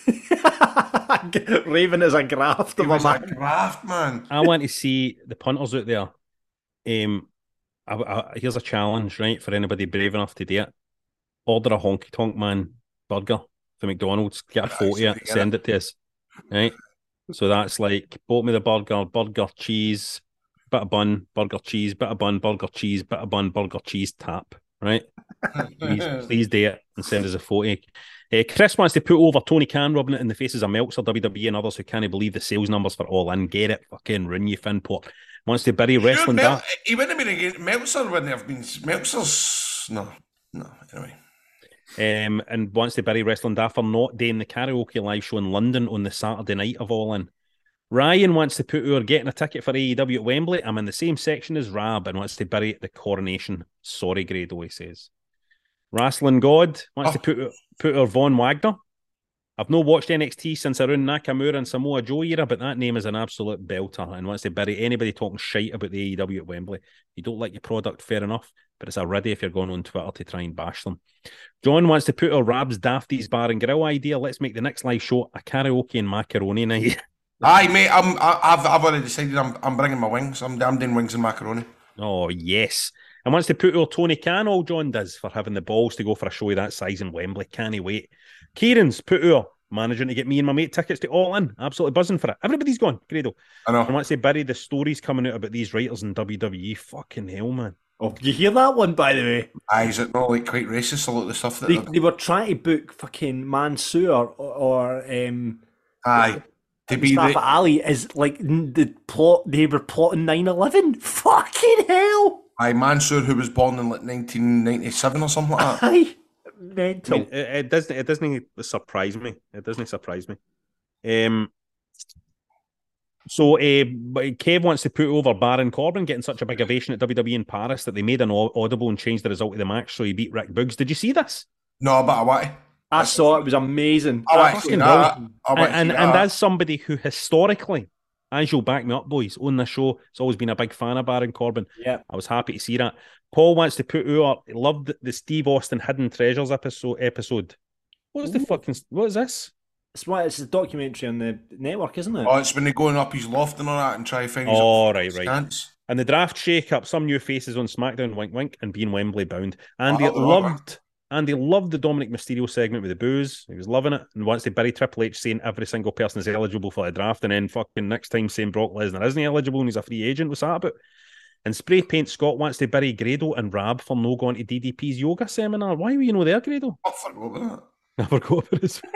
Raven is a graft He of a was a man. graft, man. I want to see the punters out there. Um, I, I, here's a challenge, right, for anybody brave enough to do it. Order a honky tonk man burger from McDonald's, get a photo of it, send it to us, right? So that's like, bought me the burger, burger, cheese, bit of bun, burger, cheese, bit of bun, burger, cheese, bit of bun, burger, cheese, tap, right? please, please do it and send us a photo. Uh, Chris wants to put over Tony Khan rubbing it in the faces of Meltzer, W W E, and others who can't believe the sales numbers for All In. Get it? Fucking run you, Finport. Wants to bury wrestling. Sure, Mel- that. he wouldn't have been against Meltzer, wouldn't have been. Meltzer's no, no. Anyway, Um, and wants to bury wrestling daft for not doing the karaoke live show in London on the Saturday night of All In. Ryan wants to put our getting a ticket for A E W at Wembley. I'm in the same section as Rab and wants to bury it at the Coronation. Sorry, Grado, he says. Wrestling God wants Oh. to put put our Von Wagner. I've not watched N X T since around Nakamura and Samoa Joe era, but that name is an absolute belter and wants to bury anybody talking shite about the A E W at Wembley. You don't like your product, fair enough, but it's a ready if you're going on Twitter to try and bash them. John wants to put our Rab's Dafties Bar and Grill idea. Let's make the next live show a karaoke and macaroni night. aye, mate. I'm. I, I've. I've already decided. I'm. I'm bringing my wings. I'm. I'm doing wings and macaroni. Oh, yes. And wants to put our Tony Khan, all John does, for having the balls to go for a show of that size in Wembley. Can't he wait? Kieran's put our managing to get me and my mate tickets to All In. Absolutely buzzing for it. Everybody's gone, Grado. I know. And wants to bury the stories coming out about these writers in W W E. Fucking hell, man. Oh, you hear that one, by the way? Aye, is it not like quite racist? A lot of the stuff that. They, they're- they were trying to book fucking Mansoor or, or um, Aye, to be Mustafa the. Ali is like n- the plot. They were plotting nine eleven. Fucking hell! Aye, Mansoor, who was born in like nineteen ninety-seven or something like that. Aye, I mental. mean, it, it doesn't. It doesn't surprise me. It doesn't surprise me. Um. So, uh, Kev wants to put over Baron Corbin getting such a big ovation at W W E in Paris that they made an au- audible and changed the result of the match, so he beat Rick Boogs. Did you see this? No, but I want. I saw it. It was amazing. I want to see fucking that. I want And to and, see and that. as somebody who historically, as you'll back me up, boys, on the show, has always been a big fan of Baron Corbin. Yeah. I was happy to see that. Paul wants to put out. Loved the Steve Austin Hidden Treasures episode. Episode. What is the fucking? What is this? It's what it's a documentary on the network, isn't it? Oh, it's when they're going up his loft and all that and try to find his Oh, right, right. stance. And the draft shake-up, some new faces on SmackDown, wink, wink, and being Wembley bound. Andy Oh, I love loved, Andy loved the Dominic Mysterio segment with the booze. He was loving it, and wants to bury Triple H saying every single person is eligible for the draft, and then fucking next time saying Brock Lesnar isn't eligible and he's a free agent. What's that about? And Spray Paint Scott wants to bury Grado and Rab for no going to D D P's yoga seminar. Why were you know there, Grado? I forgot about I forgot about this.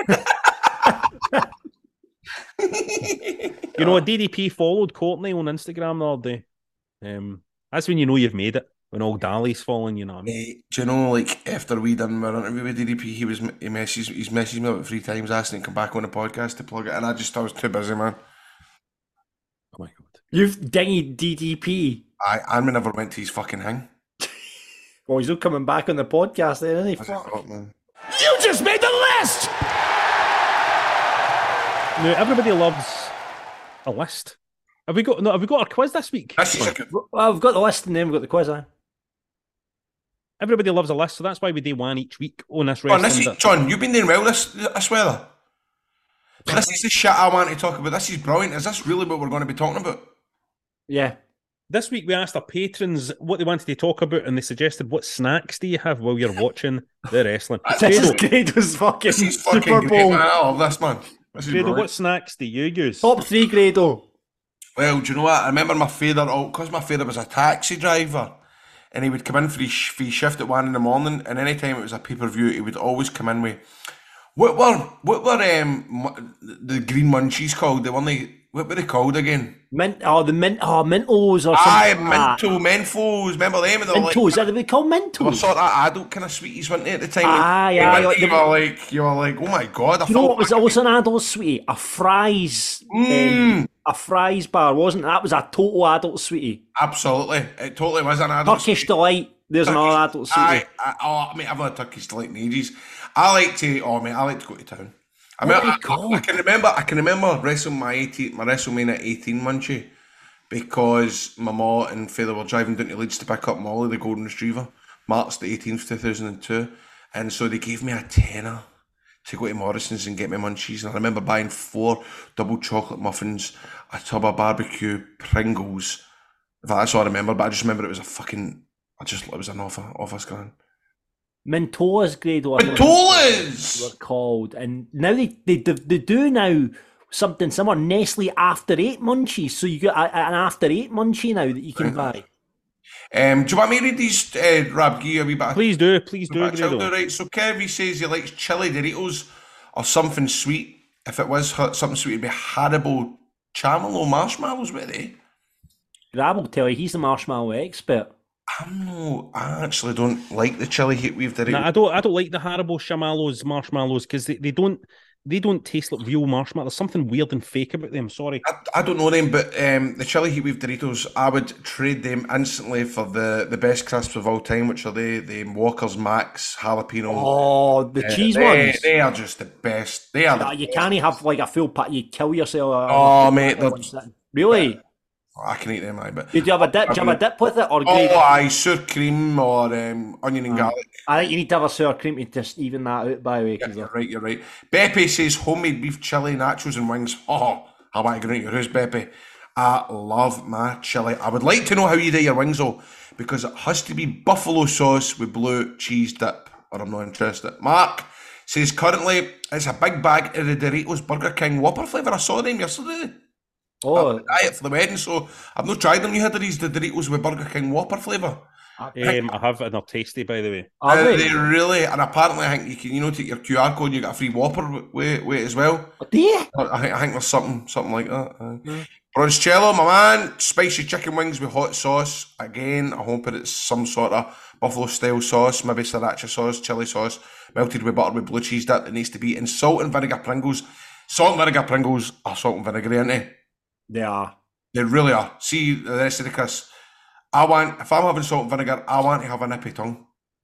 You know, D D P followed Courtney on Instagram the other day. Um, that's when you know you've made it. When all Dally's following, you know what I mean? that. Do you know, like, after we done our interview with D D P, he was he messaged, he's messaged me about three times asking to come back on the podcast to plug it, and I just, I was too busy, man. Oh my God. You've dinged D D P. I, and we never went to his fucking hang. Well, he's not coming back on the podcast then, isn't he? That's Fuck. what I thought, man. You just made the list! Now, everybody loves a list. Have we got no? Have we got our quiz this week? This is a good... Well, we've got the list and then we've got the quiz, eh? Everybody loves a list, so that's why we do one each week on this John, wrestling. this is, John, you've been doing well this, this weather. This is the shit I want to talk about. This is brilliant. Is this really what we're going to be talking about? Yeah. This week we asked our patrons what they wanted to talk about, and they suggested what snacks do you have while you're watching the wrestling. This is Grado, Grado's fucking This is fucking Super great, Bowl. man. I love this, man. This is Grado, brilliant. what snacks do you use? Top three, Grado. Well, do you know what? I remember my father, because my father was a taxi driver, and he would come in for his, for his shift at one in the morning, and any time it was a pay-per-view, he would always come in with, what were, what were um, mu- the green munchies called? The one they, what were they called again? Mint, oh, the mint, oh, Mentos or something. Aye, like that. Mentos, Mentos, remember them? And they were like, Mentos, are they called they were Mentos? sort of that adult kind of sweeties, weren't they, at the time? Aye, you aye, went- like you the- were like, you were like, oh my God. I You know felt what was like- also an adult sweetie? A fries, Mm. um, a fries bar, wasn't it? That was a total adult sweetie. Absolutely. It totally was an adult Turkish sweet. Delight, there's another adult sweetie. Aye, I, oh, mate, I've had Turkish Delight in ages. I like to, oh, mate, I like to go to town. I mean, What do I, you call I, I it? can remember, I can remember wrestling my eighteen, my WrestleMania eighteen munchie because my ma and father were driving down to Leeds to pick up Molly, the golden retriever, March the eighteenth, two thousand two, and so they gave me a tenner to go to Morrison's and get me munchies, and I remember buying four double chocolate muffins, a tub of barbecue, Pringles. In fact, that's all I remember, but I just remember it was a fucking, I just, it was an offer, office grand. Mentos, Grado, I think Mentos! were called. And now they, they, they, they do now something similar, Nestle After Eight munchies. So you get a, an After Eight munchie now that you can buy. Um, do you want me to read these, uh, Rab, give you a wee bit of Please do, please do, Right, Grado. childer, right. So Kevy says he likes chili Doritos or something sweet. If it was hot- something sweet, it'd be Haribo Chamelo marshmallows, would they? Grab will tell you, he's the marshmallow expert. I'm no, I actually don't like the chili heat we've Doritos. Nah, I don't. I don't like the Haribo Shamallows marshmallows because they, they don't they don't taste like real marshmallows. There's something weird and fake about them. Sorry. I, I don't know them, but um, the chili heat we've Doritos, I would trade them instantly for the, the best crisps of all time, which are the, the Walker's Max jalapeno. Oh, the Uh, cheese they, ones. They are just the best. They are the Ah, you best. can't have like a full pack, you kill yourself. Oh, mate, they're- Really? I can eat them, aye, but Did you have a dip? Did you have a dip with it? Or oh, Grado? aye, sour cream or um, onion and garlic. I think you need to have a sour cream to just even that out, by the way. 'cause You're right, you're right. Beppe says homemade beef chili, nachos and wings. Oh, I want to go into your house, Beppe. I love my chili. I would like to know how you do your wings though, because it has to be buffalo sauce with blue cheese dip, or I'm not interested. Mark says currently it's a big bag of the Doritos Burger King Whopper flavour. I saw them yesterday. Oh, Diet for the wedding, so I've not tried them. You had these the Doritos with Burger King Whopper flavour. Um, I have, and they're tasty, by the way. are Uh, they? they really, and apparently I think you can, you know, take your Q R code and you get a free Whopper with, with, with it as well. Do you? I think, I think there's something something like that. Uh. Broncello, my man, spicy chicken wings with hot sauce. Again, I hope that it's some sort of buffalo style sauce, maybe sriracha sauce, chili sauce, melted with butter with blue cheese dip. It needs to be in salt and vinegar Pringles. Salt and vinegar Pringles are salt and vinegar, aren't they? They are. They really are. See the rest of the crisps. I want, if I'm having salt and vinegar, I want to have a nippy tongue.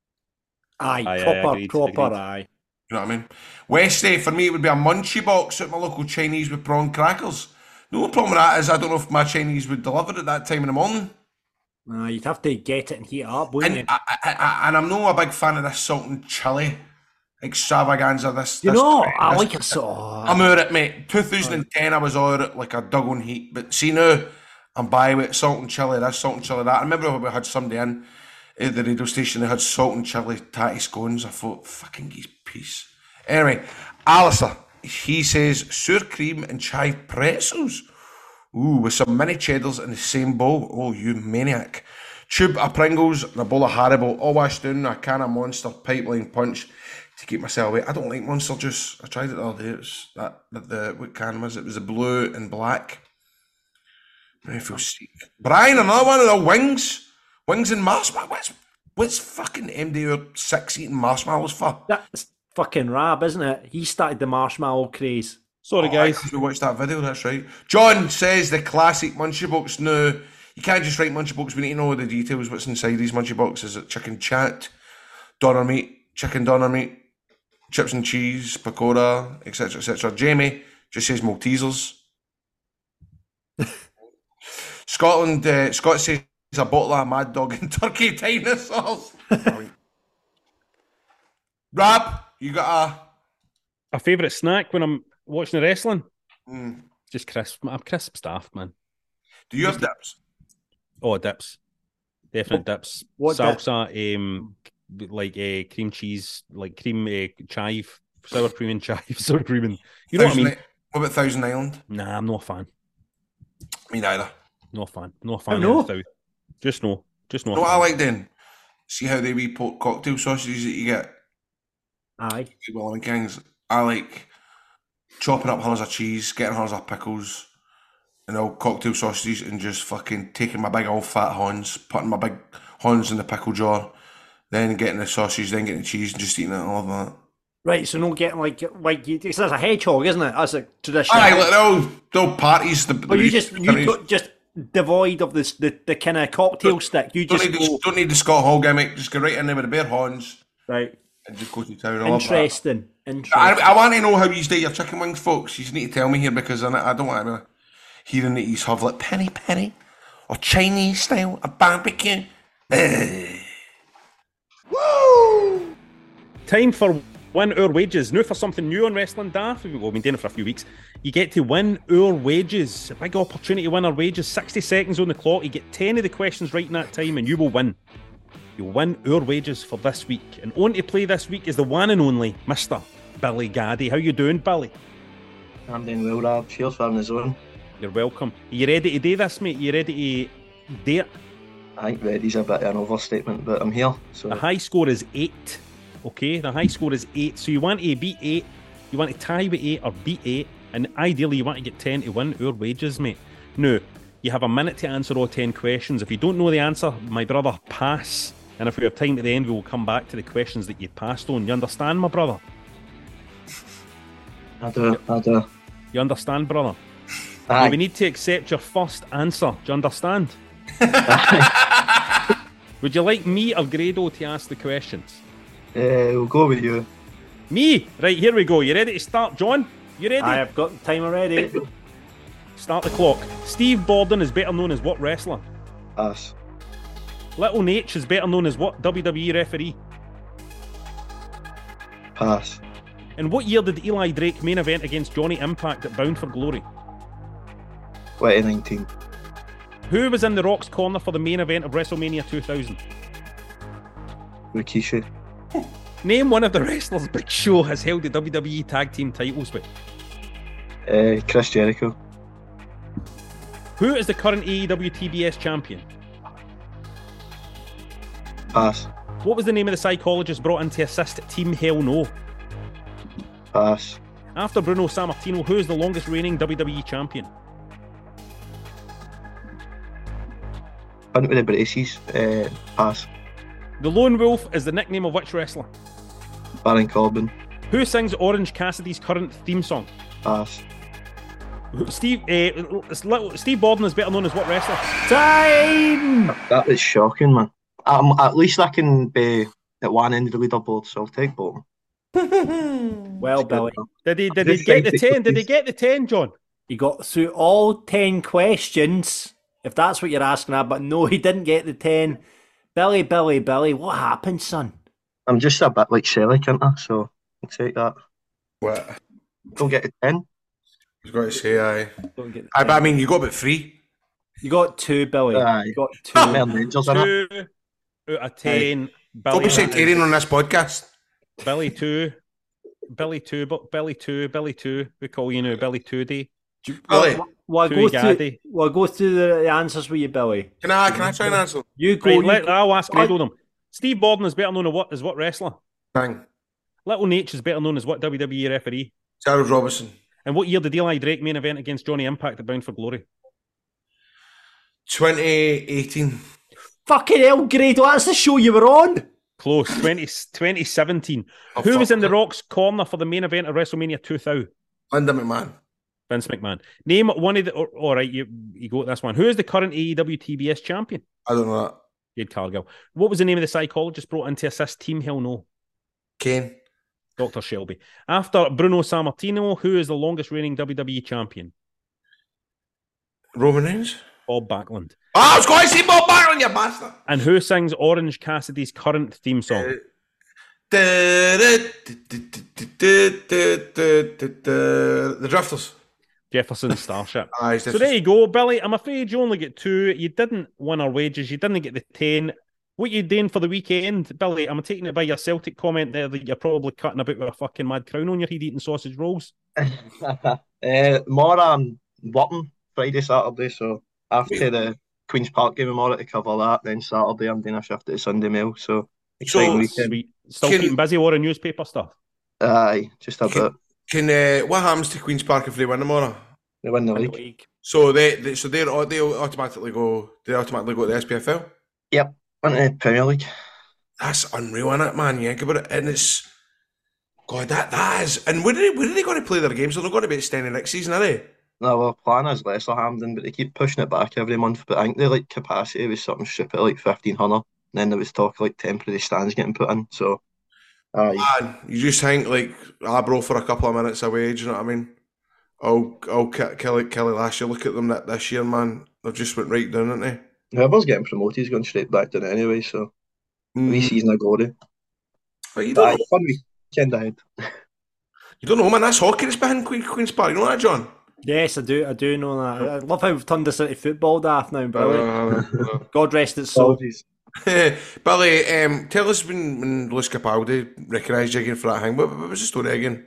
Aye, Aye, aye, proper, agreed, proper, agreed. aye. You know what I mean? Wednesday, for me, it would be a munchie box at my local Chinese with prawn crackers. The only problem with that is I don't know if my Chinese would deliver at that time in the morning. Aye, you'd have to get it and heat it up, wouldn't you? And, I, I, I, and I'm not a big fan of this salt and chili extravaganza. This, You this know, trend, I this- like it so. I'm out it, mate. twenty ten, I was all it like a dug on heat. But see now, I'm by with salt and chili this, salt and chili that. I remember we had somebody in at the radio station, they had salt and chili tatty scones. I thought, fucking geez, peace. Anyway, Alistair, he says sour cream and chive pretzels. Ooh, with some mini cheddars in the same bowl. Oh, you maniac. Tube of Pringles and a bowl of Haribo, all washed down in a can of Monster Pipeline Punch to keep myself away. I don't like Monster Juice. I tried it the other day. It was that, the, the what can was it? It was the blue and black. I feel sick. Brian, another one of the wings. Wings and marshmallows. What's, what's fucking M D R six eating marshmallows for? That's fucking Rab, isn't it? He started the marshmallow craze. Sorry, Oh, guys. I we watched that video, that's right. John says the classic Munchie Box. No, you can't just write Munchie Box. We need to know the details, what's inside these Munchie Boxes. Is it chicken chat, doner meat, chicken doner meat, chips and cheese, pakora, et cetera, et cetera. Jamie just says Maltesers. Scotland, uh, Scott says a bottle of Mad Dog and turkey dinosaurs. Rab, you got a... A favourite snack when I'm watching the wrestling? Mm. Just crisp. I'm crisp staffed, man. Do you have dips? Oh, dips. Definite dips. what Salsa, um, like uh, cream cheese, like cream uh, chive, sour cream and chive, sour cream and... You know Thousand what I mean? I- What about Thousand Island? Nah, I'm not a fan. Me neither. No a fan. No a fan. Oh, no? of the South. Just no. Just no. You know what I like then? See how they wee pork cocktail sausages that you get? Aye. Well, in Kings, I like chopping up hundreds of cheese, getting hundreds of pickles, and all cocktail sausages, and just fucking taking my big old fat horns, putting my big horns in the pickle jar, then getting the sausage, then getting the cheese, and just eating it and all of that. Right, so not getting like like you, that's a hedgehog, isn't it? That's a tradition. Aye, like all, the old parties. The, But you just you don't, just devoid of this the, the kind of cocktail stick. You don't just need, go the, don't need the Scott Hall gimmick. Just go right in there with the bare horns right. and just go to town. I love that. Interesting. Interesting. I, I want to know how you do your chicken wings, folks. You need to tell me here because I, I don't want to be hearing that you have like penny penny or Chinese style, a barbecue. Woo! Time for win our wages. Now for something new on Wrestling Daft. Well, we've been doing it for a few weeks. You get to win our wages. A big opportunity to win our wages. sixty seconds on the clock. You get ten of the questions right in that time and you will win. You'll win our wages for this week. And on to play this week is the one and only Mister Billy Gaddy. How you doing, Billy? I'm doing well, Rab. Cheers for having us on. You're welcome. Are you ready to do this, mate? Are you ready to do it? I think ready's a bit of an overstatement, but I'm here. So The high score is eight. Okay, the high score is eight. So you want to beat eight, you want to tie with eight or beat eight, and ideally you want to get ten to win our wages, mate. Now, you have a minute to answer all ten questions. If you don't know the answer, my brother, pass. And if we have time at the end, we will come back to the questions that you passed on. You understand, my brother? I do, I do. You understand, brother? Aye. We need to accept your first answer. Do you understand? Would you like me or Grado to ask the questions? Uh, we'll go with you. Me? Right, here we go. You ready to start, John? You ready? I have got the timer ready. Start the clock. Steve Borden is better known as what wrestler? Pass. Little Nate is better known as what W W E referee? Pass. In what year did Eli Drake main event against Johnny Impact at Bound for Glory? twenty nineteen. Who was in The Rock's corner for the main event of WrestleMania two thousand? Rikishi. Name one of the wrestlers Big Show has held the W W E tag team titles with. Uh, Chris Jericho. Who is the current A E W T B S champion? Pass. What was the name of the psychologist brought in to assist Team Hell No? Pass. After Bruno Sammartino, who is the longest reigning W W E champion? Hunt with the braces. Uh, pass. The Lone Wolf is the nickname of which wrestler? Baron Corbin. Who sings Orange Cassidy's current theme song? Pass. Steve uh, Steve Borden is better known as what wrestler? Time. That was shocking, man. Um, at least I can be at one end of the leaderboard, so I'll take bottom. Well, Billy, Did he did he get the ten? Did he get the ten, John? he got through all ten questions, if that's what you're asking at, but no, he didn't get the ten. Billy, Billy, Billy, what happened, son? I'm just a bit like Shelly, can't I? So I'll take that. What? Don't get a ten. I was going to say, aye. Don't get the Aye, ten. but I mean, you got about three. You got two, Billy. Aye. You got More two. than Rangers, innit? Two out of ten. Don't be Billy, sectarian on this podcast. Billy two. Billy two, but Billy two, Billy two. We call you now Billy two Day. Billy, Well, go Tui through. Gaddy. Well, go through the, the answers with you, Billy. Can I, can I try and answer? You go. Right, you let, go. I'll ask Grado them. Steve Borden is better known as what, as what wrestler? Bang. Little Nate is better known as what W W E referee? Gerald Robinson. And what year did Eli Drake main event against Johnny Impact at Bound for Glory? twenty eighteen. Fucking hell, Grado, that's the show you were on. Close. twenty, twenty seventeen. Oh, Who was fuck. in The Rock's corner for the main event of WrestleMania two thousand? Linda McMahon. Vince McMahon. Name one of the... oh, all right, you, you go with this one. Who is the current A E W T B S champion? I don't know that. Jade Cargill. What was the name of the psychologist brought in to assist Team Hell No? Kane. Doctor Shelby. After Bruno Sammartino, who is the longest reigning W W E champion? Roman Reigns. Bob Backlund. Oh, I was going to say Bob Backlund, you bastard. And who sings Orange Cassidy's current theme song? The Drifters. Jefferson Starship. Aye, So there you go, Billy. I'm afraid you only get two. You didn't win our wages. You didn't get the ten. What you doing for the weekend, Billy? I'm taking it by your Celtic comment there that you're probably cutting about with a fucking mad crown on your head eating sausage rolls. uh, more um, working Friday, Saturday, so after the Queen's Park game tomorrow to cover that, then Saturday I'm doing a shift at the Sunday Mail, so exciting So, weekend. Sweet. Still Can- keeping busy or newspaper stuff? Aye, just a bit. Can uh, what happens to Queen's Park if they win tomorrow? They win the league. So they, they so they they automatically go they automatically go to the S P F L. Yep, went to the Premier League. That's unreal, isn't it, man? You think about it, and it's God that that is. And where are they, where are they going to play their games? They're not going to be extending next season, are they? No, well, plan is Leicester Hampden, but they keep pushing it back every month. But I think their like capacity was something stupid like fifteen hundred. And then there was talk like temporary stands getting put in. So, aye. Man, you just think like Abro for a couple of minutes away. Do you know what I mean? Oh, oh, Ke- Kelly, Kelly last year. Look at them that this year, man. They've just went right down, haven't they? Whoever's getting promoted is going straight back down anyway. So, Mm. wee season of glory. But you But don't, aye, know, fun weekend ahead. you don't know, man. That's hockey that's behind Queen, Queen's Park. You know that, John? Yes, I do. I do know that. I love how we've turned this into football daft now, Billy. Uh, God rest its soul. Apologies. Billy, um, tell us when, when Luis Capaldi recognised you again for that hang. What, what was the story again?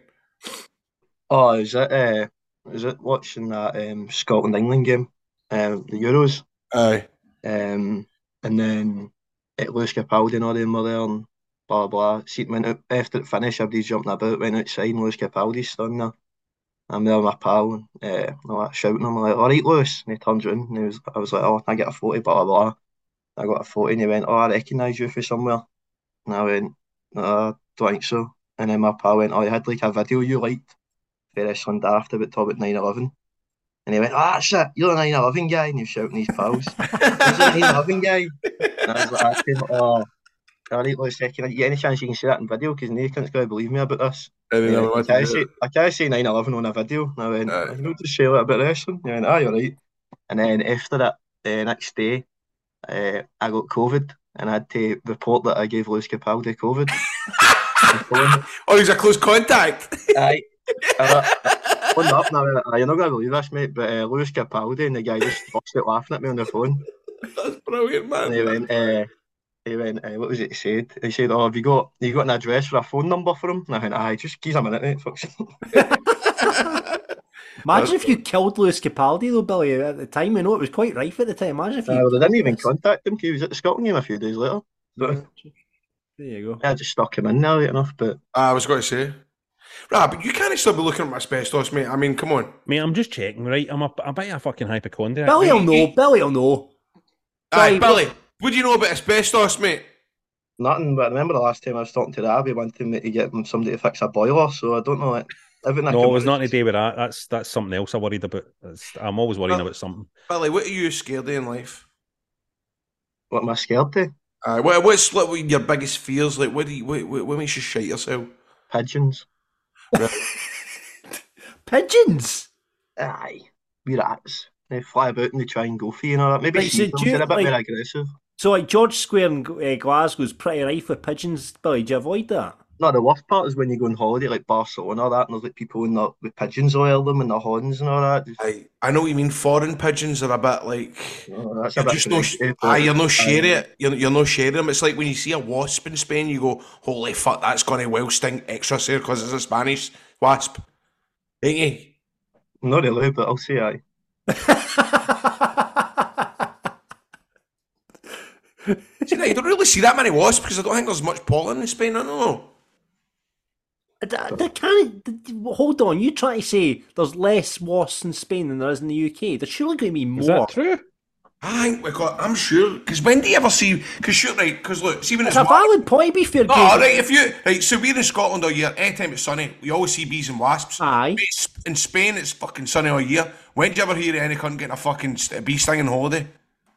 Oh, is it? Uh, is it watching that um, Scotland England game, um, the Euros, Aye. um, and then it Lewis Capaldi and all them were there and blah blah. See, went out after it finished, everybody's jumping about, went outside, and Lewis Capaldi's standing there. I'm there with my pal, and uh, I'm like shouting. I'm like, "All right, Lewis," and he turns around, and he was, I was like, "Oh, can I get a photo?" Blah blah blah. I got a photo, and he went, "Oh, I recognise you from somewhere." And I went, "No, I don't think so." And then my pal went, "Oh, you had like a video you liked for Wrestling Daft about talking about nine eleven." And he went, "Oh, that's it, you're the nine eleven guy." And he was shouting his pals, "He's the nine eleven guy." And I was like, asking, "Oh, all right, let's check it. You get any chance you can see that in video? Because no can't going to believe me about this." And then Yeah, I I went can't to say, do I can't say nine eleven on a video. And I went, Aye. "You know, just share that about wrestling." He went, "Ah, you're right." And then after that, the next day, uh, I got COVID and I had to report that I gave Lewis Capaldi COVID. Oh, he's a close contact. Aye. Uh, phoned up and I went, "Ah, you're not going to believe this, mate, but uh, Lewis Capaldi," and the guy just burst out laughing at me on the phone. That's brilliant, man. And he went, uh, he went, uh, what was it he said? He said, "Oh, have you got, you got an address for a phone number for him?" And I went, "Aye, just give him a minute, mate." Fuck's sake. Imagine if you killed Lewis Capaldi, though, Billy, at the time. I know it was quite rife at the time. Imagine if you. Uh, well, they didn't even killed contact him because he was at the Scotland game a few days later. But Lewis. There you go. I just stuck him in there late enough. But I was going to say. Right, but you can't still be looking at my asbestos, mate. I mean, come on. Mate, I'm just checking, right? I'm a, a bit of a fucking hypochondriac. Billy will he- know. he- Billy will know. Aye, Billy, Billy, what do you know about asbestos, mate? nothing. But I remember the last time I was talking to the Abbey, wanted me to get somebody to fix a boiler. So I don't know. Like, everything I No, come it was on nothing is- to do with that. That's that's something else I worried about. It's, I'm always worrying Oh. about something. Billy, what are you scared of in life? What am I scared to? Aye, what, what's like, what your biggest fears? Like, what do you, what, what, what makes you shite yourself? Pigeons. Pigeons. Aye, wee rats. They fly about and they try and go for you and all that. Maybe Like, so see them, do you- they're a bit like- more aggressive. So, like, George Square in uh, Glasgow's pretty rife with pigeons, Billy. Do you avoid that? No, the worst part is when you go on holiday like Barcelona and all that, and there's like people in the, with pigeons all over them and their horns and all that. Just, Aye, I know what you mean. Foreign pigeons are a bit like oh, that's a you're bit just no. crazy, but- Aye, you're no sharing Aye. it. You're, you're no sharing them. It's like when you see a wasp in Spain, you go, "Holy fuck, that's going to well sting extra here because it's a Spanish wasp." Ain't you? Not really, but I'll say aye. See, now, you don't really see that many wasps because I don't think there's much pollen in Spain. I don't know. They, they can't. Hold on, you trying to say there's less wasps in Spain than there is in the U K? There's surely going to be more. Is that true? I think we got. I'm sure. Because when do you ever see? Because sure, right? Because look, see when It's it's, a valid point, be fair. No, Gabe. right. If you right, so we're in Scotland all year. Anytime it's sunny, we always see bees and wasps. Aye. Mate, in Spain, it's fucking sunny all year. When do you ever hear of any cunt getting a fucking st- a bee sting on holiday?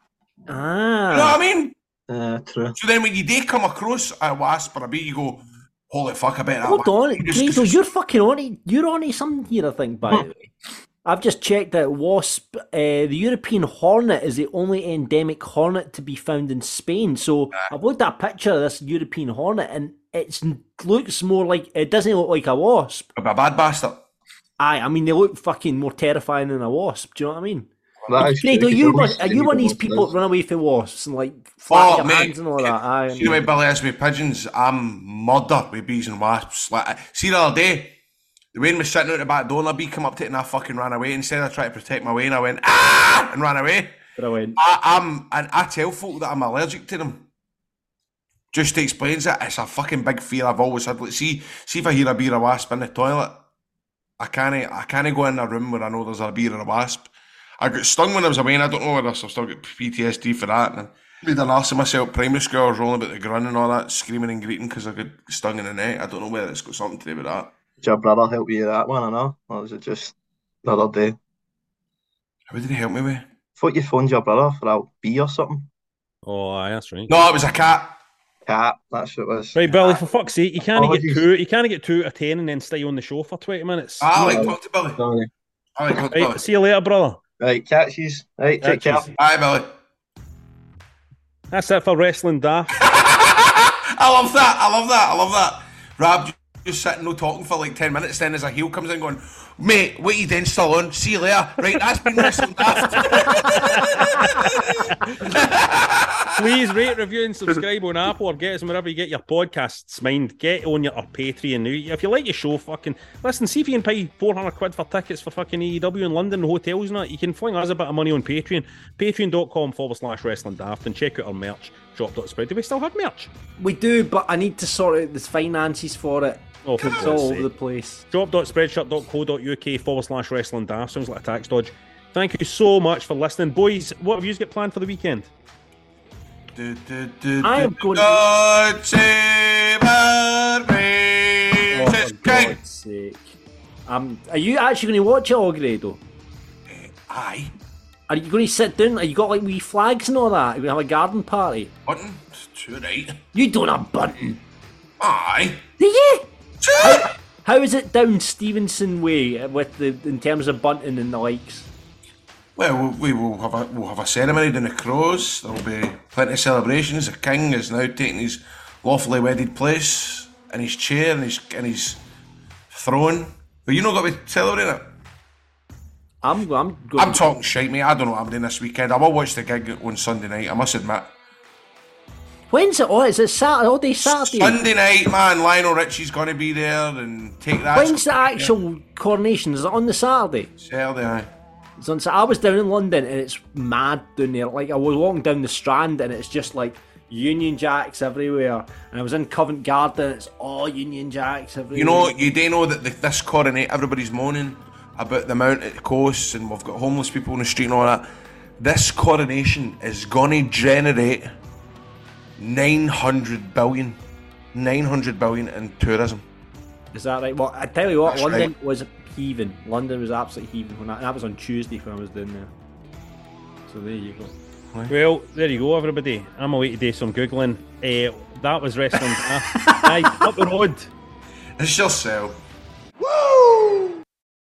Ah. You know what I mean? Uh, true. So then when you do come across a wasp or a bee, you go, holy fuck, I bet that. Hold wasp. on, Just- Grado, you're fucking on it. You're on it something here, I think, by the way. I've just checked that wasp, uh, the European hornet is the only endemic hornet to be found in Spain. So I've looked at a picture of this European hornet and it looks more like, it doesn't look like a wasp. a bad bastard. Aye, I mean, they look fucking more terrifying than a wasp. Do you know what I mean? That is Grado, true, you, because one- are you one of these almost people does. that run away from wasps and like flap Oh, your mate. hands and all that? Aye. See the way Billy is with pigeons? I'm murder with bees and wasps. Like, see the other day, the Wayne was sitting out the back door and a bee come up to it and I fucking ran away. Instead I tried to protect my Wayne, I went, ah, and ran away. Brilliant. I, I'm, and I tell folk that I'm allergic to them. Just to explain it, it's a fucking big fear I've always had. Like, see, see if I hear a bee or a wasp in the toilet, I can't, I can't go in a room where I know there's a bee or a wasp. I got stung when I was away, and I don't know whether I've still got P T S D for that. And I made an arse of myself primary school. I was rolling about the grin and all that, screaming and greeting because I got stung in the neck. I don't know whether it's got something to do with that. Did your brother help you with that one, I know? Or was it just the other day? How did he help me with? Thought you phoned your brother for a bee or something. Oh, aye, that's right. No, it was a cat. Cat, that's what it was. Right, Billy, for fuck's sake, you can't get Apologies. two. You can't get two out of ten and then stay on the show for twenty minutes. I like talk to Billy. Sorry. I like talk to Right, Billy. see you later, brother. Right, catches. Right, take care. Catches. Aye, Billy. That's it for Wrestling Daft. I love that. I love that. I love that. Rob just sitting no talking for like ten minutes. Then as a heel comes in, going, "Mate, what you doing? Still on? See you later." Right, that's been Wrestling Daft. Please rate, review, and subscribe on Apple or get us wherever you get your podcasts. Mind, get on your, our Patreon now. If you like your show, fucking listen. See if you can pay four hundred quid for tickets for fucking A E W in London, hotels and that. You can fling us a bit of money on Patreon. Patreon.com forward slash Wrestling Daft and check out our merch. Shop.spread. Do we still have merch? We do, but I need to sort out the finances for it. Oh, for It's God's all sake. over the place. Shop.spreadshirt.co.uk forward slash Wrestling Daft. Sounds like a tax dodge. Thank you so much for listening. Boys, what have you got planned for the weekend? Do, do, do, I am do, going to- God save our Oh, precious for king. God's sake. Um, are you actually going to watch it, Ogredo? Aye. Are you going to sit down? Are you got like wee flags and all that? Are you going to have a garden party? Button. Too right. You don't have bunting. Aye. Do you? Too. How is it down Stevenson way with the in terms of bunting and the likes? Well, we will have a we'll have a ceremony down the Crows. There will be plenty of celebrations. The king is now taking his lawfully wedded place in his chair and his in his throne. But you not got to be celebrating it. I'm go- I'm going. I'm talking shite, mate. I don't know what I'm doing this weekend. I will watch the gig on Sunday night. I must admit. When's it? Oh, is it Saturday? All day Saturday. Sunday night, man. Lionel Richie's going to be there and take that. When's the actual coronation? Is it on the Saturday? Saturday, aye. It's on. Sa- I was down in London and it's mad down there. Like I was walking down the Strand and it's just like Union Jacks everywhere. And I was in Covent Garden. And it's all Union Jacks everywhere. You know, you do know that the, this coronate, everybody's moaning about the amount it costs and we've got homeless people in the street and all that. This coronation is going to generate nine hundred billion. nine hundred billion in tourism. Is that right? Well, I tell you what, That's London right. was heaving. London was absolutely heaving when I, that was on Tuesday when I was down there. So there you go. Well, there you go, everybody. I'm away to do some Googling. Uh, that was Wrestling Daft. Aye, up the road. It's yourself.